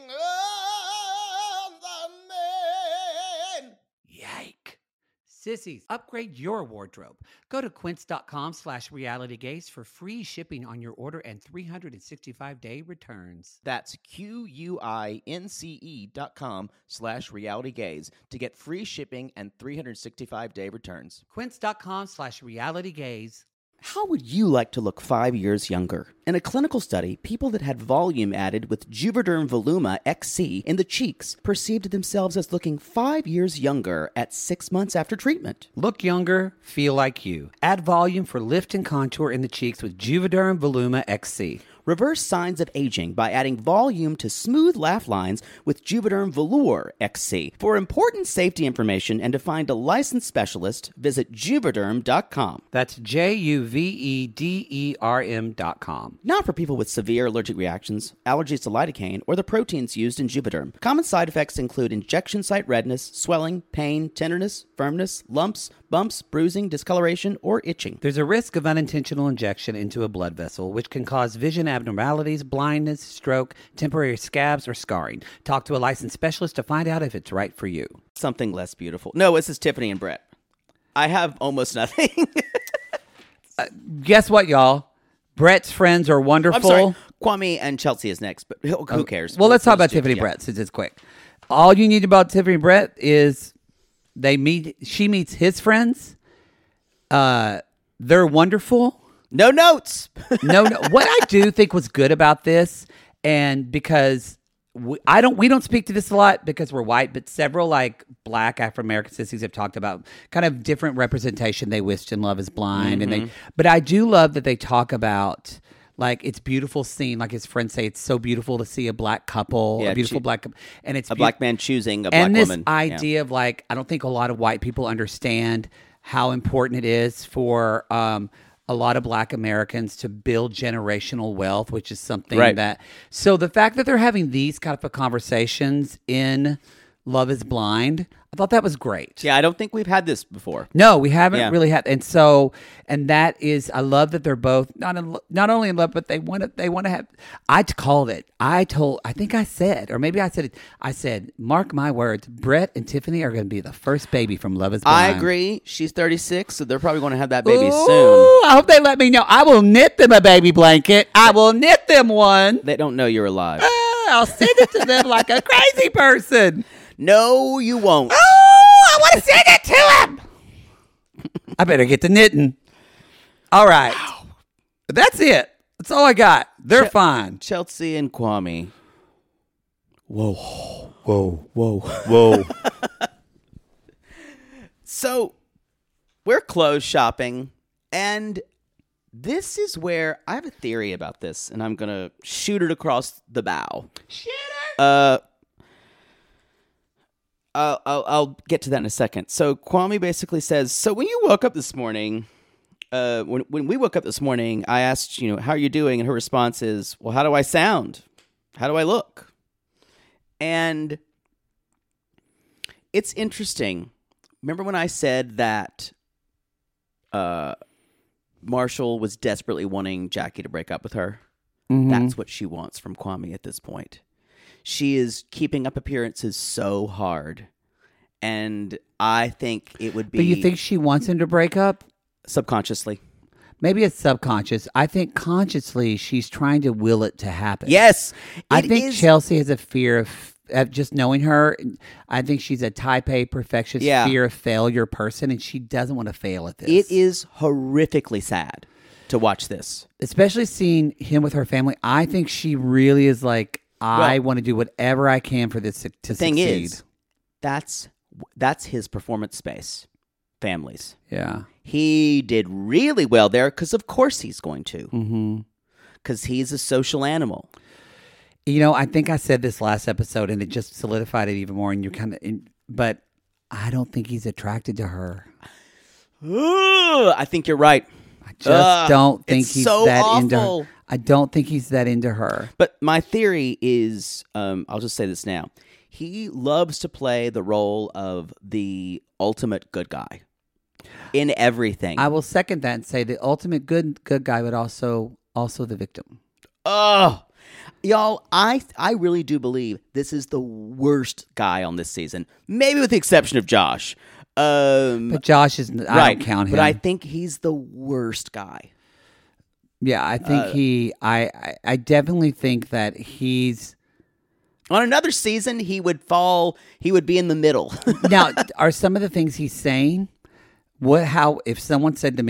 on the men.
Yike. Sissies, upgrade your wardrobe. Go to quince.com slash realitygaze for free shipping on your order and three hundred sixty-five day returns.
That's Q-U-I-N-C-E dot com slash realitygaze to get free shipping and three hundred sixty-five day returns.
Quince.com slash realitygaze.
How would you like to look five years younger? In a clinical study, people that had volume added with Juvederm Voluma X C in the cheeks perceived themselves as looking five years younger at six months after treatment.
Look younger, feel like you. Add volume for lift and contour in the cheeks with Juvederm Voluma X C.
Reverse signs of aging by adding volume to smooth laugh lines with Juvederm Velour X C. For important safety information and to find a licensed specialist, visit juvederm dot com.
That's J U V E D E R M dot com.
Not for people with severe allergic reactions, allergies to lidocaine, or the proteins used in Juvederm. Common side effects include injection site redness, swelling, pain, tenderness, firmness, lumps, bumps, bruising, discoloration, or itching.
There's a risk of unintentional injection into a blood vessel, which can cause vision abnormalities, blindness, stroke, temporary scabs, or scarring. Talk to a licensed specialist to find out if it's right for you.
Something less beautiful. No, this is Tiffany and Brett. I have almost nothing.
uh, guess what, y'all? Brett's friends are wonderful.
I'm sorry. Kwame and Chelsea is next, but who, who cares?
Well, let's talk
We'll
about
just do-
Tiffany and
yeah.
Brett since it's quick. All you need about Tiffany and Brett is they meet. She meets his friends. Uh, they're wonderful.
No notes.
no, no. What I do think was good about this, and because we, I don't, we don't speak to this a lot because we're white, but several like black Afro American sissies have talked about kind of different representation they wished in Love Is Blind,
Mm-hmm.
and they. But I do love that they talk about. Like, it's beautiful scene. Like his friends say, it's so beautiful to see a black couple,
Yeah,
a beautiful
choo-
black couple. And it's
A
beau-
black man choosing a black
and this
woman. Yeah.
idea of like, I don't think a lot of white people understand how important it is for um, a lot of black Americans to build generational wealth, which is something
Right.
that. So the fact that they're having these kind of conversations in Love Is Blind, I thought that was great.
Yeah, I don't think we've had this before.
No, we haven't
Yeah.
really had, and so, and that is, I love that they're both not in, lo- not only in love, but they want to, they want to have. I t- called it. I told, I think I said, or maybe I said it. I said, mark my words, Brett and Tiffany are going to be the first baby from Love Is Blind.
I agree. She's thirty-six, so they're probably going to have that baby
Ooh,
soon.
I hope they let me know. I will knit them a baby blanket. I will knit them one.
They don't know you're alive.
Ah, I'll send it to them like a crazy person.
No, you won't.
Oh, I want to send it to him. I better get to knitting. All right. That's it. That's all I got. They're
Ch-
fine.
Chelsea and Kwame. Whoa.
Whoa.
Whoa.
Whoa.
So, we're clothes shopping, and this is where I have a theory about this, and I'm going to shoot it across the bow.
Shit.
Uh, I'll, I'll, I'll get to that in a second. So Kwame basically says, so when you woke up this morning, uh, when when we woke up this morning, I asked, you know, how are you doing? And her response is, well, how do I sound? How do I look? And it's interesting. Remember when I said that uh, Marshall was desperately wanting Jackie to break up with her?
Mm-hmm.
That's what she wants from Kwame at this point. She is keeping up appearances so hard. And I think it would be...
But you think she wants him to break up?
Subconsciously.
Maybe it's subconscious. I think consciously she's trying to will it to happen.
Yes.
I
it
think
is-
Chelsea has a fear of, of just knowing her. I think she's a type A perfectionist,
Yeah.
fear of failure person, and she doesn't want to fail at this.
It is horrifically sad to watch this.
Especially seeing him with her family. I think she really is like, I
Well,
want to do whatever I can for this to
The thing
succeed.
is, that's that's his performance space. Families.
Yeah.
He did really well there because of course he's going to.
Mm-hmm.
Because he's a social animal.
You know, I think I said this last episode, and it just solidified it even more. And you're kind of, but I don't think he's attracted to her.
Ugh, I think you're right.
I just
Ugh,
don't think
it's
he's
so
that into her.
awful.
I don't think he's that into her.
But my theory is, um, I'll just say this now. He loves to play the role of the ultimate good guy in everything.
I will second that and say the ultimate good good guy, but also also the victim.
Oh, y'all, I I really do believe this is the worst guy on this season. Maybe with the exception of Josh. Um,
But Josh is. I
right,
don't count him.
But I think he's the worst guy.
yeah, I think
uh,
he. I, I I definitely think that he's.
On another season, he would fall. He would be in the middle.
Now, are some of the things he's saying? What? How? If someone said to me,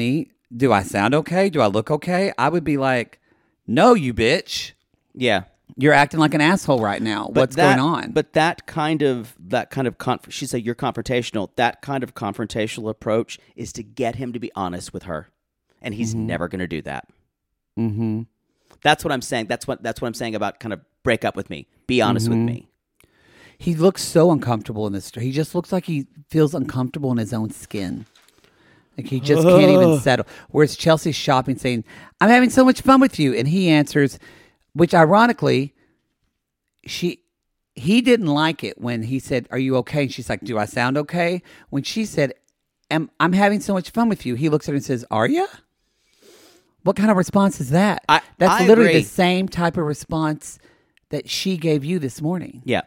do I sound okay? Do I look okay? I would be like, no, you bitch.
Yeah.
You're acting like an asshole right now.
But
What's
that-
going on?
But that kind of that kind of conf- she said you're confrontational. That kind of confrontational approach is to get him to be honest with her, and he's
Mm-hmm.
never going to do that.
mm-hmm.
That's what I'm saying. That's what that's what I'm saying about kind of break up with me. Be honest
Mm-hmm.
with me.
He looks so uncomfortable in this. He just looks like he feels uncomfortable in his own skin. Like he just can't even settle. Whereas Chelsea's shopping saying, I'm having so much fun with you. And he answers, which ironically, she he didn't like it when he said, are you okay? And she's like, do I sound okay? When she said, I'm, I'm having so much fun with you, he looks at her and says, are you? What kind of response is that?
I-
That's
I
literally
agree.
the same type of response that she gave you this morning.
Yeah.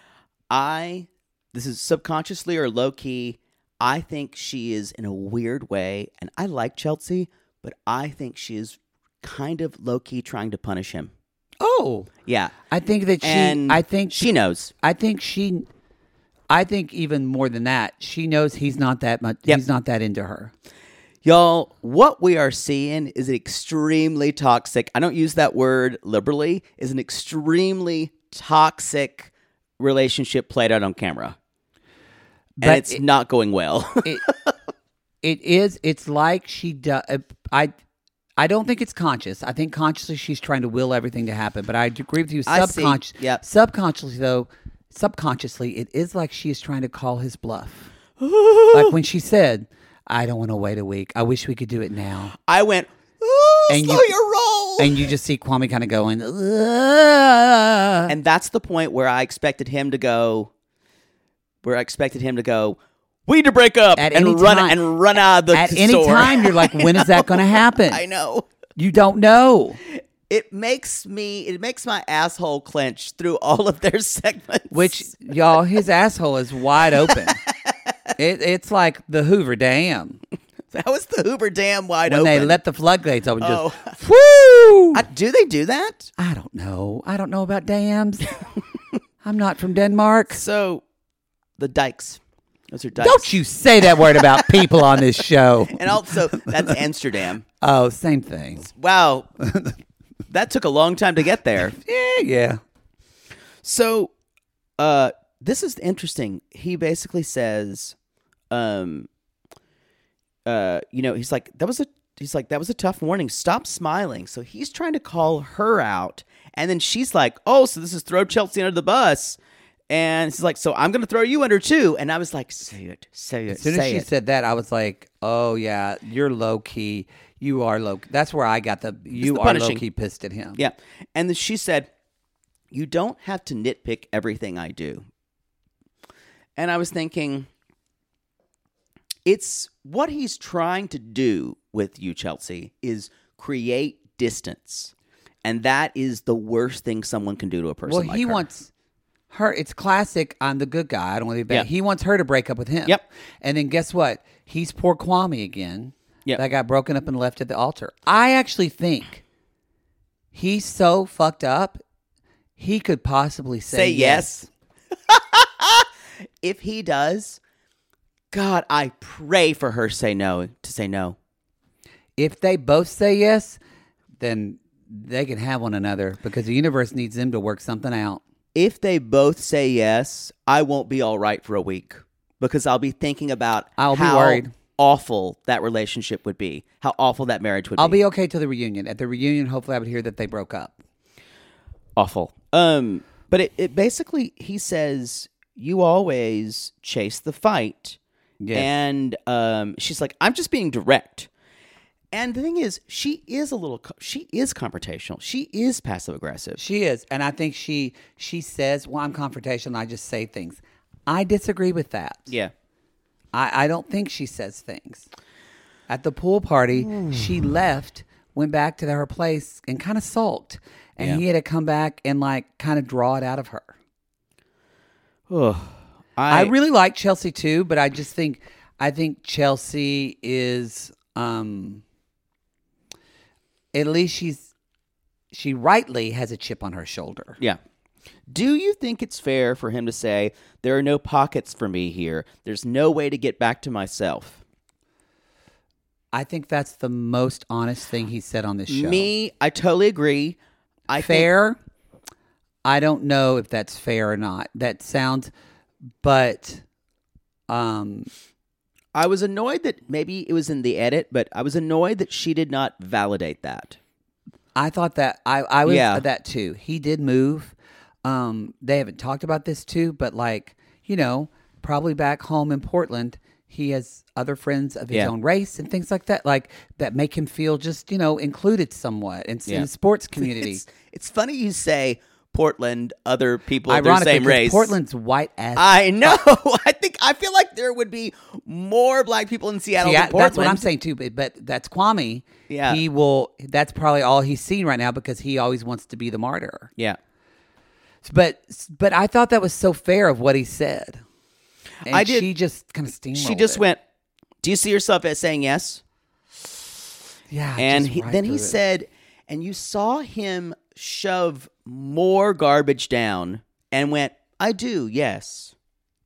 I this is subconsciously or low key. I think she is in a weird way, and I like Chelsea, but I think she is kind of low key trying to punish him.
Oh,
Yeah.
I think that she.
And
I think
she knows.
I think she. I think even more than that, she knows he's not that much.
Yep.
He's not that into her.
Y'all, what we are seeing is an extremely toxic, I don't use that word liberally, is an extremely toxic relationship played out on camera. And
But
it's
it-
not going well.
It, it is. It's like she does. I. I don't think it's conscious. I think consciously she's trying to will everything to happen. But I agree with you.
I see.
Subconscious.
Yep.
Subconsciously though, subconsciously it is like she is trying to call his bluff. Like when she said, "I don't want to wait a week. I wish we could do it now."
I went, ooh,
And
slow
you-
your roll.
And you just see Kwame kind of going, "Ugh."
And that's the point where I expected him to go, where I expected him to go, we need to break up
At
and
any
run
time-
and run out of the
At
store.
any time, you're like, when is that going to happen?
I know.
You don't know.
It makes me, it makes my asshole clench through all of their segments.
Which, y'all, his asshole is wide open. it, it's like the Hoover Dam.
that was the Hoover Dam wide
When
open.
they let the floodgates open,
Oh.
just, whoo!
I, do they do that?
I don't know. I don't know about dams. I'm not from Denmark.
So, the dikes. Those are dikes.
Don't you say that word about people on this show.
And also, that's Amsterdam.
Oh, same thing.
Wow. That took a long time to get there.
Yeah, yeah.
So, uh, this is interesting. He basically says, um, uh, you know, he's like, that was a, he's like, that was a tough morning. Stop smiling. So he's trying to call her out. And then she's like, oh, so this is throw Chelsea under the bus. And she's like, so I'm going to throw you under too. And I was like, say it, say it,
As soon
say
as she
it.
said that, I was like, oh, yeah, you're low key. You are low. That's where I got the, you
the
are low
punishing.
key pissed at him.
Yeah. And then she said, you don't have to nitpick everything I do. And I was thinking, it's what he's trying to do with you, Chelsea, is create distance. And that is the worst thing someone can do to a person
Well,
like
he
her.
wants her. It's classic. I'm the good guy. I don't want to be bad.
Yeah.
He wants her to break up with him.
Yep.
And then guess what? He's poor Kwame again.
Yep.
That got broken up and left at the altar. I actually think he's so fucked up. He could possibly say,
Say yes. If he does, God, I pray for her say no, to say no.
If they both say yes, then they can have one another because the universe needs them to work something out.
If they both say yes, I won't be all right for a week because I'll be thinking about
I'll be
how
worried.
awful that relationship would be, how awful that marriage would
I'll
be.
be okay till the reunion. At the reunion, hopefully I would hear that they broke up.
Awful. Um, but it, it basically, he says, you always chase the fight.
Yes.
And um, she's like, I'm just being direct. And the thing is, she is a little, co- she is confrontational. She is passive aggressive.
She is, and I think she she says, "Well, I'm confrontational. I just say things." I disagree with that.
Yeah.
I, I don't think she says things. At the pool party, she left, went back to her place, and kind of sulked, and
Yeah.
he had to come back and like kind of draw it out of her.
Oh,
I,
I,
really like Chelsea too, but I just think I think Chelsea is um at least she's she rightly has a chip on her shoulder.
Yeah. Do you think it's fair for him to say, there are no pockets for me here? There's no way to get back to myself?
I think that's the most honest thing he said on this show.
Me, I totally agree. I
fair. Think, I don't know if that's fair or not. That sounds, but um,
I was annoyed that maybe it was in the edit, but I was annoyed that she did not validate that.
I thought that I, I was
Yeah.
that too. He did move. Um, they haven't talked about this too, but like, you know, probably back home in Portland, he has other friends of his
Yeah.
own race and things like that, like that make him feel just, you know, included somewhat in,
Yeah.
in the sports community.
It's, it's funny you say Portland, other people of
Ironically,
their same
'cause
race.
Portland's white ass.
I know. I think I feel like there would be more black people in Seattle
Yeah,
than Portland.
that's what I'm saying too. But, but that's Kwame.
Yeah.
He will. That's probably all he's seen right now because he always wants to be the martyr.
Yeah.
But but I thought that was so fair of what he said. And
I did-
She just kind of steamrolled.
She just
it.
went, "Do you see yourself as saying yes?"
Yeah.
And
just
he,
right
then he
through it.
said, and you saw him shove more garbage down and went, "I do, yes."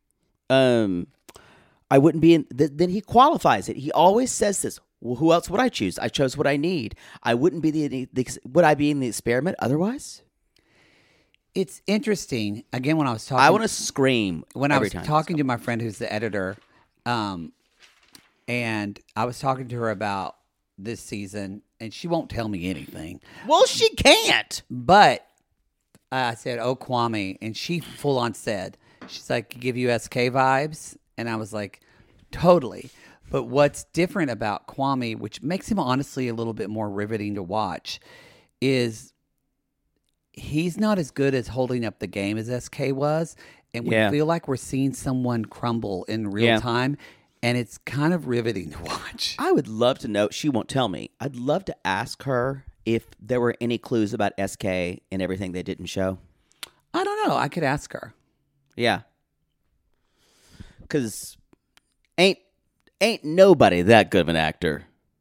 Um, I wouldn't be in. Th- then he qualifies it. He always says this. Well, who else would I choose? I chose what I need. I wouldn't be the, the, the. Would I be in the experiment otherwise?
It's interesting. Again, when I was talking,
I want to scream
when I
every
was
time.
talking to my friend who's the editor, um, and I was talking to her about this season, and she won't tell me anything.
Well, she can't.
But I said, "Oh, Kwame," and she full on said, "She's like, give you S K vibes," and I was like, "Totally." But what's different about Kwame, which makes him honestly a little bit more riveting to watch, is he's not as good as holding up the game as S K was, and we
Yeah.
feel like we're seeing someone crumble in real
Yeah.
time, and it's kind of riveting to watch.
I would love to know. She won't tell me. I'd love to ask her if there were any clues about S K and everything they didn't show.
I don't know. I could ask her.
Yeah. Because ain't ain't nobody that good of an actor.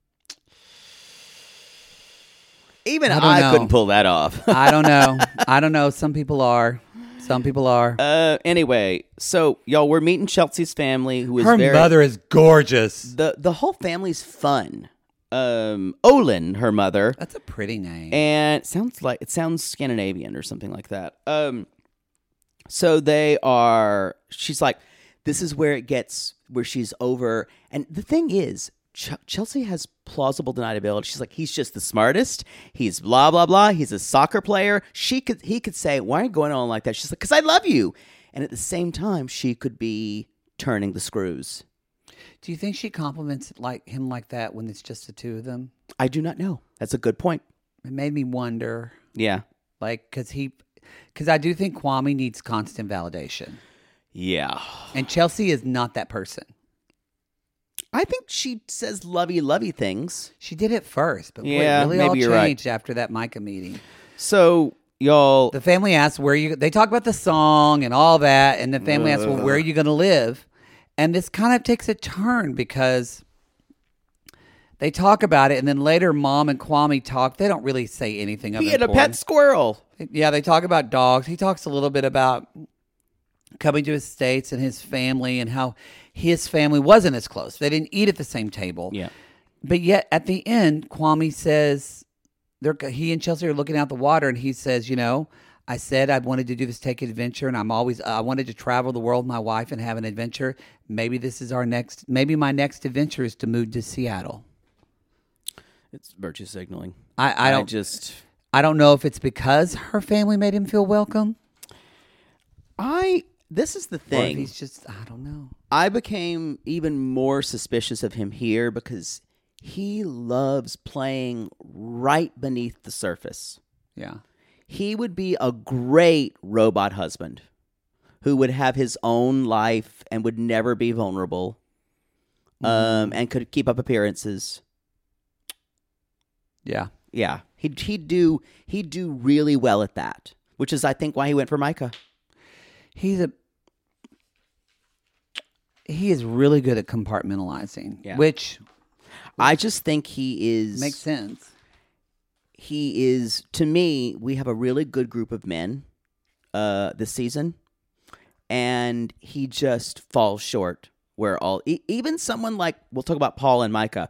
Even
I
I,
don't know.
couldn't pull that off.
I don't know. I don't know. Some people are. Some people are.
uh, anyway, so y'all, we're meeting Chelsea's family, who is
Her
very
mother is gorgeous.
the the whole family's fun. Um, Olin, her mother,
That's a pretty name.
and it sounds like it sounds Scandinavian or something like that. Um, so they are. She's like, this is where it gets where she's over. And the thing is, Ch- Chelsea has plausible deniability. She's like, he's just the smartest. He's blah blah blah. He's a soccer player. She could he could say, why are you going on like that? She's like, because I love you. And at the same time, she could be turning the screws.
Do you think she compliments like him like that when it's just the two of them?
I do not know. That's a good point.
It made me wonder,
Yeah.
like, because he, because I do think Kwame needs constant validation,
Yeah.
and Chelsea is not that person.
I think she says lovey lovey things.
She did it first, but boy,
Yeah,
it really
maybe
all
you're right.
changed after that Micah meeting.
So y'all,
The family asks where you. They talk about the song and all that, and the family asks, "Well, where are you going to live?" And this kind of takes a turn because they talk about it, and then later, Mom and Kwame talk. They don't really say anything of
he had a
importance.
pet squirrel.
Yeah, they talk about dogs. He talks a little bit about coming to his States and his family and how his family wasn't as close. They didn't eat at the same table.
Yeah.
But yet at the end, Kwame says, they're, he and Chelsea are looking out the water, and he says, you know, I said I wanted to do this take adventure, and I'm always, I wanted to travel the world with my wife and have an adventure. Maybe this is our next, maybe my next adventure is to move to Seattle.
It's virtue signaling.
I, I don't
just.
I don't know if it's because her family made him feel welcome.
I. This is the
Or if
thing.
he's just, I don't know.
I became even more suspicious of him here because he loves playing right beneath the surface.
Yeah.
He would be a great robot husband who would have his own life and would never be vulnerable, um, and could keep up appearances.
Yeah.
Yeah, he'd he'd do he'd do really well at that, which is I think why he went for Micah.
He's a he is really good at compartmentalizing,
Yeah.
which
I just think he is
makes sense.
He is, to me, we have a really good group of men uh, this season, and he just falls short. Where all e- even someone like we'll talk about Paul and Micah.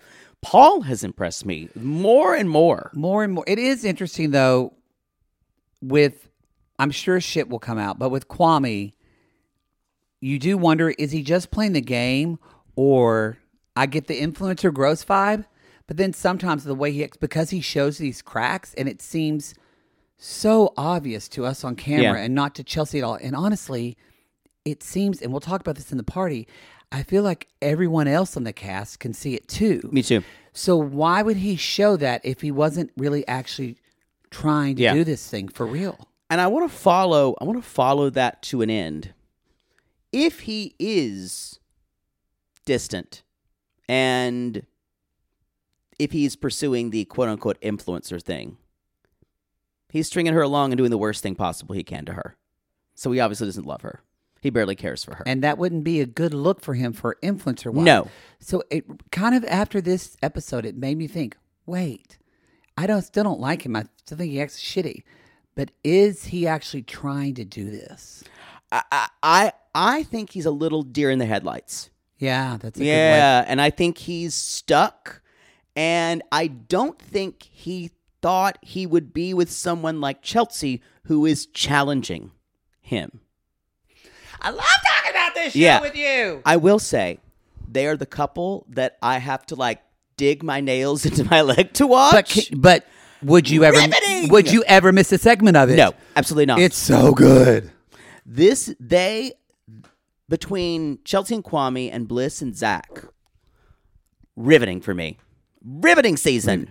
Paul has impressed me more and more.
More and more. It is interesting, though, with, I'm sure shit will come out, but with Kwame, you do wonder, is he just playing the game, or I get the influencer gross vibe, but then sometimes the way he, because he shows these cracks, and it seems so obvious to us on camera
Yeah.
and not to Chelsea at all. And honestly, it seems, and we'll talk about this in the party, I feel like everyone else on the cast can see it too.
Me too.
So why would he show that if he wasn't really actually trying to
Yeah.
do this thing for real?
And I want to follow, I want to follow that to an end. If he is distant and if he's pursuing the quote unquote influencer thing, he's stringing her along and doing the worst thing possible he can to her. So he obviously doesn't love her. He barely cares for her.
And that wouldn't be a good look for him for influencer wise.
No.
So it kind of, after this episode, it made me think, wait, I don't still don't like him. I still think he acts shitty. But is he actually trying to do this?
I, I, I I think he's a little deer in the headlights.
Yeah, that's a good
Yeah, and I think he's stuck. And I don't think he thought he would be with someone like Chelsea who is challenging him.
I love talking about this shit
Yeah.
with you.
I will say, they are the couple that I have to like dig my nails into my leg to watch.
But can, but would you ever
Riveting!
would you ever miss a segment of it?
No, absolutely not.
It's so good.
This, they, between Chelsea and Kwame and Bliss and Zach, riveting for me. Riveting season.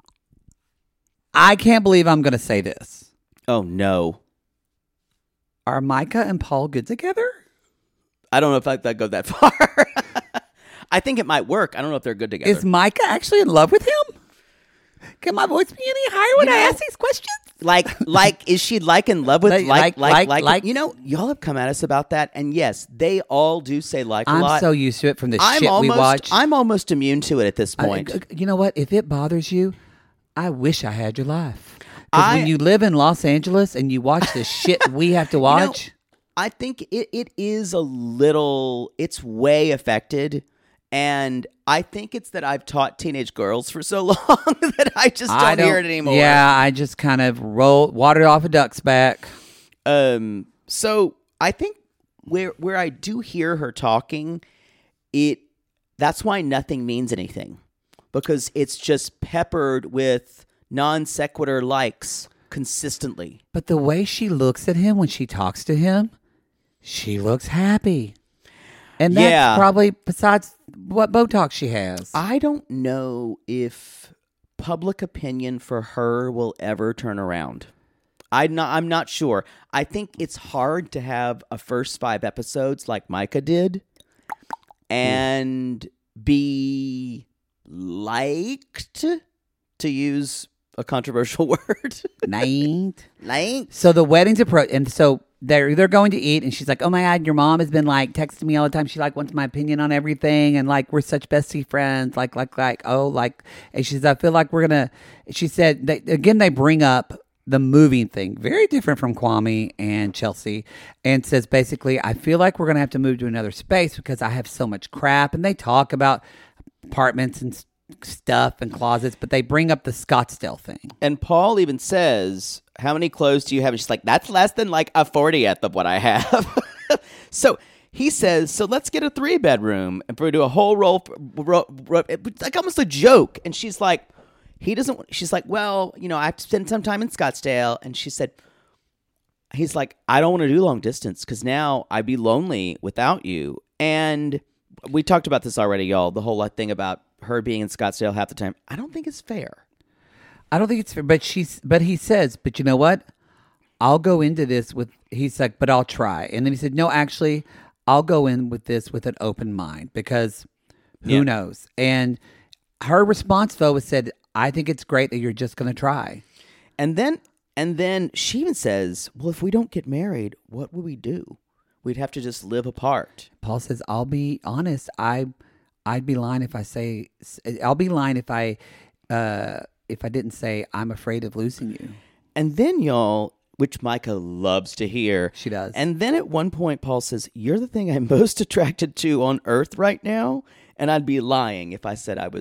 I can't believe I'm going to say this.
Oh, no.
Are Micah and Paul good together?
I don't know if I, I go that far. I think it might work. I don't know if they're good together.
Is Micah actually in love with him? Can my voice be any higher when
You
I
know-
ask these questions?
like, like, is she like in love with
Like-
like,
like-
like, like,
like- like-
You know, y'all have come at us about that, and yes, they all do say like a
I'm
lot.
so used to it from the
I'm
shit
almost,
we watch.
I'm almost immune to it at this
I-
point.
you know what? If it bothers you, I wish I had your life. Because
I-
when you live in Los Angeles and you watch the shit we have to
know,
watch,
I think it, it is a little, it's way affected. And I think it's that I've taught teenage girls for so long that I just don't,
I don't
hear it anymore.
Yeah, I just kind of roll water off a duck's back.
Um. So I think where where I do hear her talking, it that's why nothing means anything, because it's just peppered with non sequitur likes consistently.
But the way she looks at him when she talks to him, she looks happy. And that's
Yeah.
probably besides what Botox she has.
I don't know if public opinion for her will ever turn around. I'm not, I'm not sure. I think it's hard to have a first five episodes like Micah did and be liked, to use a controversial word.
Night.
Liked.
So the wedding's approach, and so they're they're going to eat, and she's like, "Oh my god, your mom has been like texting me all the time. She like wants my opinion on everything, and like we're such bestie friends. Like like like oh like." And she says, "I feel like we're gonna." She said they, again they bring up the moving thing, very different from Kwame and Chelsea, and says basically, "I feel like we're gonna have to move to another space because I have so much crap." And they talk about apartments and s- stuff and closets, but they bring up the Scottsdale thing.
And Paul even says, "How many clothes do you have?" And she's like, "That's less than like a fortieth of what I have." So he says, "So let's get a three bedroom and we do a whole roll, roll, roll it's like almost a joke." And she's like, "He doesn't." She's like, "Well, you know, I've spent some time in Scottsdale." And she said, "He's like, I don't want to do long distance because now I'd be lonely without you." And we talked about this already, y'all. The whole thing about her being in Scottsdale half the time. I don't think it's fair.
I don't think it's fair, but she's, but he says, but you know what? I'll go into this with, he's like, but I'll try. And then he said, no, actually, I'll go in with this with an open mind because who
Yeah.
knows? And her response though was said, I think it's great that you're just going to try.
And then and then she even says, "Well, if we don't get married, what would we do? We'd have to just live apart."
Paul says, I'll be honest. I, I'd be lying if I say, I'll be lying if I, uh, if I didn't say I'm afraid of losing you.
And then y'all, which Micah loves to hear.
She does.
And then at one point Paul says, "You're the thing I'm most attracted to on earth right now, and I'd be lying if I said I was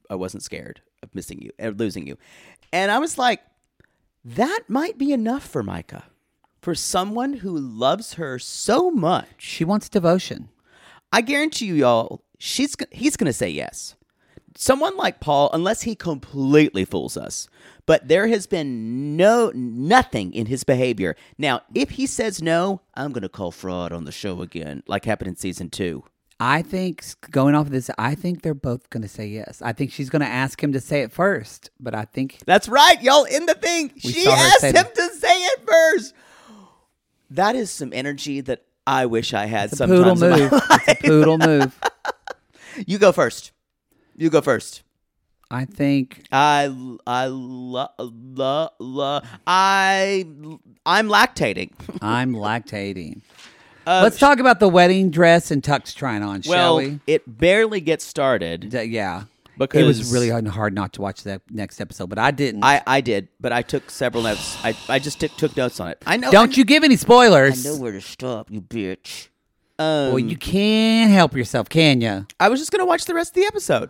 I wasn't scared of missing you, or losing you. And I was like, that might be enough for Micah. For someone who loves her so much.
She wants devotion.
I guarantee you, y'all, she's he's going to say yes. Someone like Paul, unless he completely fools us. But there has been no nothing in his behavior. Now, if he says no, I'm going to call fraud on the show again, like happened in season two.
I think, going off of this, I think they're both going to say yes. I think she's going to ask him to say it first, but I think...
That's right, y'all, in the thing.
We
She
saw her
asked
say
him
that.
to say it first. That is some energy that I wish I had
It's a poodle
sometimes in my
move.
life.
It's a poodle move.
You go first. You go first.
I think...
I I love lo, lo, I I'm lactating.
I'm lactating.
Uh,
Let's talk about the wedding dress and tux trying on, shall
well,
we?
it barely gets started.
D- yeah.
Because
it was really hard, hard not to watch that next episode, but I didn't.
I, I did, but I took several notes. I, I just took took notes on it. I know.
Don't
I,
you give any
I
spoilers.
know where to stop, you bitch. Um,
Boy, you can't help yourself, can you?
I was just gonna watch the rest of the episode.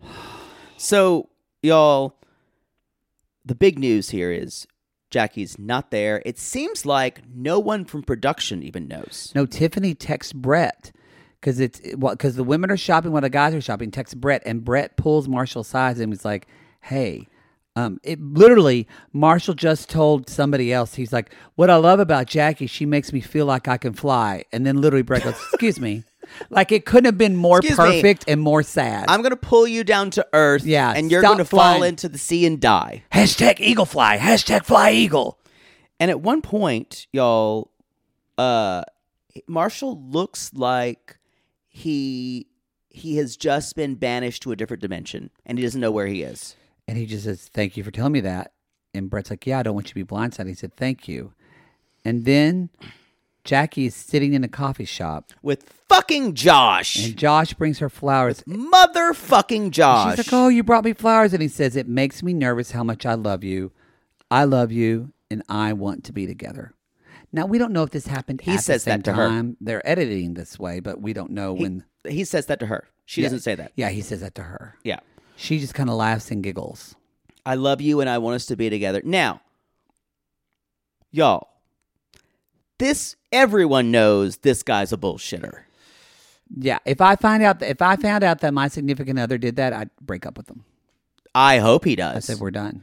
So, y'all, the big news here is Jackie's not there. It seems like no one from production even knows.
No, Tiffany texts Brett because it's because the women are shopping while the guys are shopping. Texts Brett, and Brett pulls Marshall aside and was like, "Hey." Um, it literally, Marshall just told somebody else. He's like, "What I love about Jackie, she makes me feel like I can fly." And then literally Brett goes, "Excuse me." Like it couldn't have been more
Excuse me.
perfect and more sad.
I'm going to pull you down to earth,
Yeah,
and you're
stop
going to fall
flying.
into the sea and die.
Hashtag eagle fly. Hashtag fly eagle.
And at one point, y'all, uh, Marshall looks like he he has just been banished to a different dimension, and he doesn't know where he is.
And he just says, "Thank you for telling me that." And Brett's like, "Yeah, I don't want you to be blindsided." He said, "Thank you." And then Jackie is sitting in a coffee shop,
With fucking Josh.
and Josh brings her flowers.
Motherfucking Josh.
She's like, "Oh, you brought me flowers." And he says, "It makes me nervous how much I love you. I love you, and I want to be together." Now, we don't know if this happened
He
at
says
the same
that to her.
time. They're editing this way, but we don't know
he,
when.
he says that to her. She
Yeah.
doesn't say that.
Yeah, he says that to her.
Yeah.
She just kind of laughs and giggles.
I love you and I want us to be together. Now, y'all, this, everyone knows this guy's a bullshitter.
Yeah, if I find out, if I found out that my significant other did that, I'd break up with them.
I hope he
I
does.
said we're done.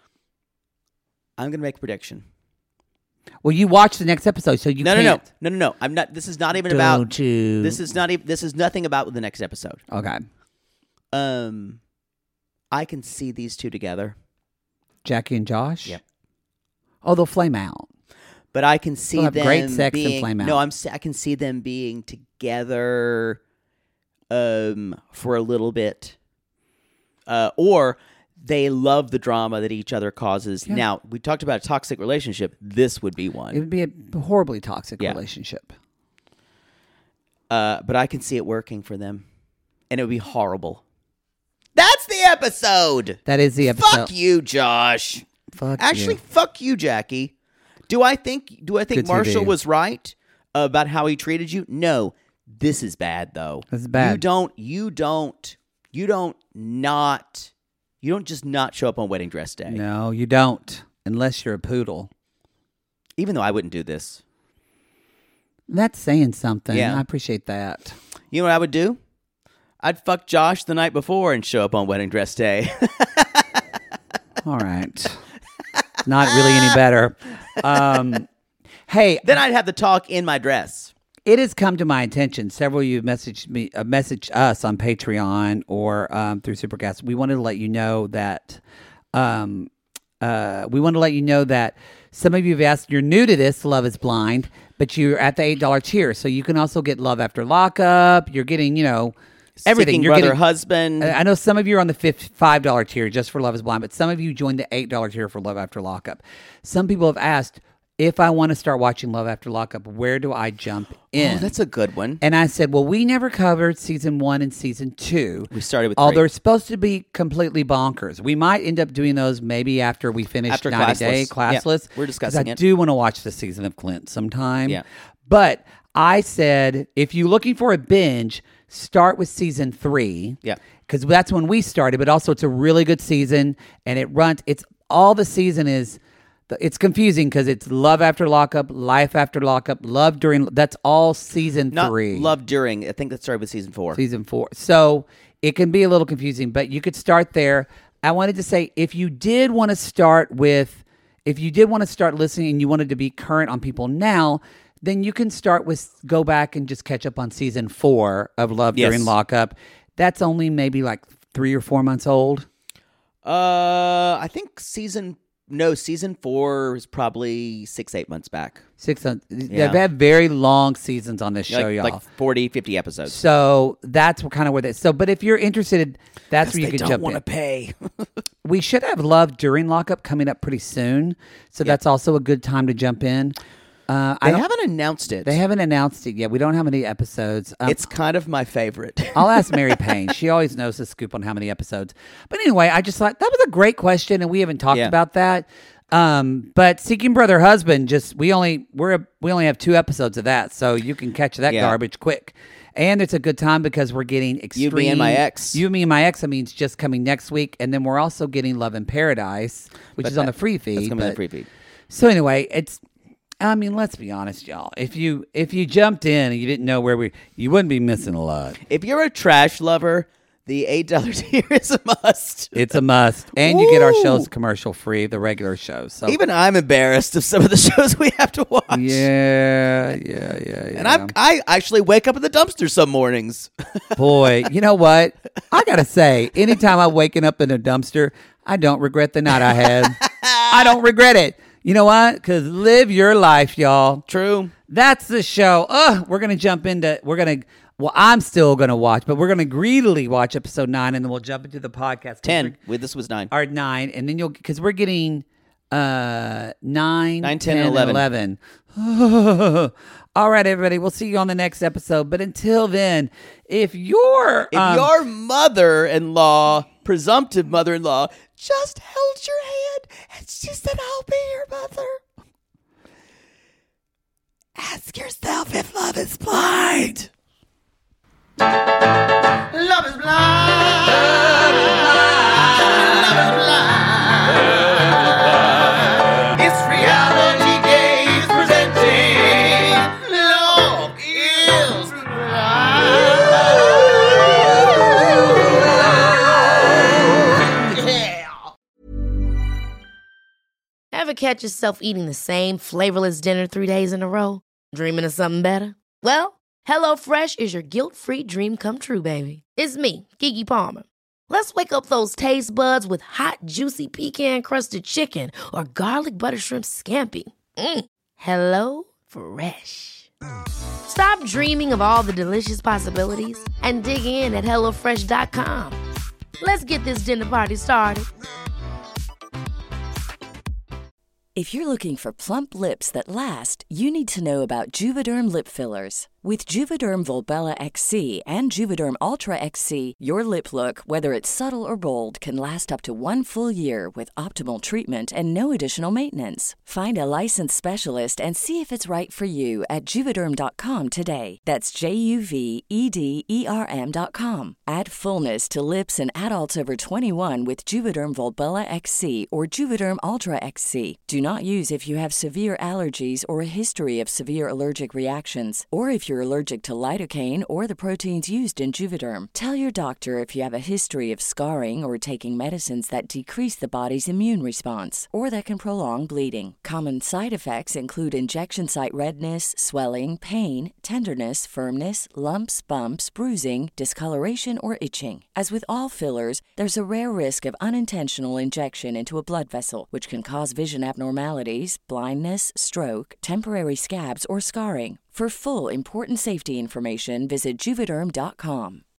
I'm going to make a prediction.
Well, you watch the next episode, so you
no,
can't.
no, no, no, no, no. I'm not. This is not even about.
Don't you?
This is not even. This is nothing about the next episode.
Okay.
Um, I can see these two together,
Jackie and Josh.
Yep.
Oh, they'll flame out.
but I can see
They'll have
them
great sex and
being.
flame out.
No, I'm. s- I can see them being together, um, for a little bit, uh, or they love the drama that each other causes.
Yeah.
Now, we talked about a toxic relationship. This would be one.
It would be a horribly toxic
Yeah.
relationship.
Uh, but I can see it working for them, and it would be horrible. That's the episode.
That is the episode.
Fuck you, Josh.
Fuck
Actually,
you.
fuck you, Jackie. Do I think? Do I think
Good
Marshall
T V.
was right about how he treated you? No. This is bad, though.
This is bad.
You don't. You don't. You don't not. You don't just not show up on wedding dress day.
No, you don't, unless you're a poodle.
Even though I wouldn't do this.
That's saying something.
Yeah.
I appreciate that.
You know what I would do? I'd fuck Josh the night before and show up on wedding dress day.
All right. Not really any better. Um, hey,
Then I'd have the talk in my dress.
it has come to my attention. Several of you have messaged me, uh, messaged us on Patreon or um, through Supercast. We wanted to let you know that. Um, uh, we want to let you know that some of you have asked. You're new to this, Love Is Blind, but you're at the eight dollar tier, so you can also get Love After Lockup. You're getting, you know, everything.
Seeking
You're
brother,
getting.
husband.
I know some of you are on the fifth, five dollar tier just for Love Is Blind, but some of you joined the eight dollar tier for Love After Lockup. Some people have asked, if I want to start watching Love After Lockup, where do I jump in?
Oh, that's a good one.
And I said, well, we never covered season one and season two.
We started with
Oh,
three.
they're supposed to be completely bonkers. We might end up doing those maybe after we finish
After
ninety Day
Classless. Yeah,
Classless.
we're
'Cause
discussing
I
it.
do want to watch the season of Clint sometime.
Yeah.
But I said, if you're looking for a binge, start with season three.
Yeah.
because that's when we started. But also, it's a really good season, and it runs. It's all the season is. It's confusing because it's Love After Lockup, Life After Lockup, Love During. That's all season
Not
three.
Love During. I think that started with season four.
Season four. So it can be a little confusing, but you could start there. I wanted to say, if you did want to start with, if you did want to start listening and you wanted to be current on people now, then you can start with, go back and just catch up on season four of Love
Yes.
During Lockup. That's only maybe like three or four months old.
Uh, I think season no season four is probably six eight months back.
Six months.
Yeah.
They've had very long seasons on this show,
like,
y'all.
like forty, fifty episodes.
So that's what kind of where they. So, but if you're interested, that's where you
they
can
don't
jump
want to
in.
pay.
We should have Love During Lockup coming up pretty soon, so that's also a good time to jump in. Uh, I
They
don't-
haven't announced it.
They haven't announced it yet. We don't have any episodes. Um,
It's kind of my favorite.
I'll ask Mary Payne. She always knows the scoop on how many episodes. But anyway, I just thought that was a great question, and we haven't talked
Yeah.
about that. Um, but Seeking Brother Husband, just we only we're we only have two episodes of that, so you can catch that
Yeah.
garbage quick. And it's a good time because we're getting extreme.
You, Me, and My Ex.
You, Me, and My Ex. That means just coming next week, and then we're also getting Love in Paradise, which
But
is on
that-
the free feed.
That's coming on the
but-
free feed.
So anyway, it's. I mean, let's be honest, y'all. If you if you jumped in and you didn't know where we, you wouldn't be missing a lot.
If you're a trash lover, the eight dollars tier is a must.
It's a must, and you get our
Woo!
shows commercial free, the regular shows. So
Even I'm embarrassed of some of the shows we have to watch.
yeah, yeah, yeah, yeah.
And I I actually wake up in the dumpster some mornings.
Boy, you know what? I gotta say, anytime I'm waking up in a dumpster, I don't regret the night I had. I don't regret it. You know what? Because live your life, y'all.
True.
That's the show. Ugh, we're gonna jump into. We're gonna. Well, I'm still gonna watch, but we're gonna greedily watch episode nine, and then we'll jump into the podcast.
Ten. Wait, this was nine.
Or nine, and then you'll because we're getting uh nine,
Nine, ten, and eleven.
eleven. All right, everybody. We'll see you on the next episode. But until then, if you're
If
um,
your mother-in-law, presumptive mother-in-law, just held your hand and she said, I'll be your mother, ask yourself if love is blind.
Love is blind. Love is blind. Love is blind. It's reality gaze presenting. Love is blind. Yeah.
Ever catch yourself eating the same flavorless dinner three days in a row? Dreaming of something better? Well, HelloFresh is your guilt-free dream come true, baby. It's me, Keke Palmer. Let's wake up those taste buds with hot, juicy pecan-crusted chicken or garlic butter shrimp scampi. Mm. Hello Fresh. Stop dreaming of all the delicious possibilities and dig in at hello fresh dot com. Let's get this dinner party started.
If you're looking for plump lips that last, you need to know about Juvederm lip fillers. With Juvederm Volbella X C and Juvederm Ultra X C, your lip look, whether it's subtle or bold, can last up to one full year with optimal treatment and no additional maintenance. Find a licensed specialist and see if it's right for you at juvederm dot com today. That's J U V E D E R M dot com. Add fullness to lips in adults over twenty-one with Juvederm Volbella X C or Juvederm Ultra X C. Do not use if you have severe allergies or a history of severe allergic reactions, or if you're allergic to lidocaine or the proteins used in Juvederm. Tell your doctor if you have a history of scarring or taking medicines that decrease the body's immune response or that can prolong bleeding. Common side effects include injection site redness, swelling, pain, tenderness, firmness, lumps, bumps, bruising, discoloration, or itching. As with all fillers, there's a rare risk of unintentional injection into a blood vessel, which can cause vision abnormalities, blindness, stroke, temporary scabs, or scarring. For full, important safety information, visit Juvederm dot com.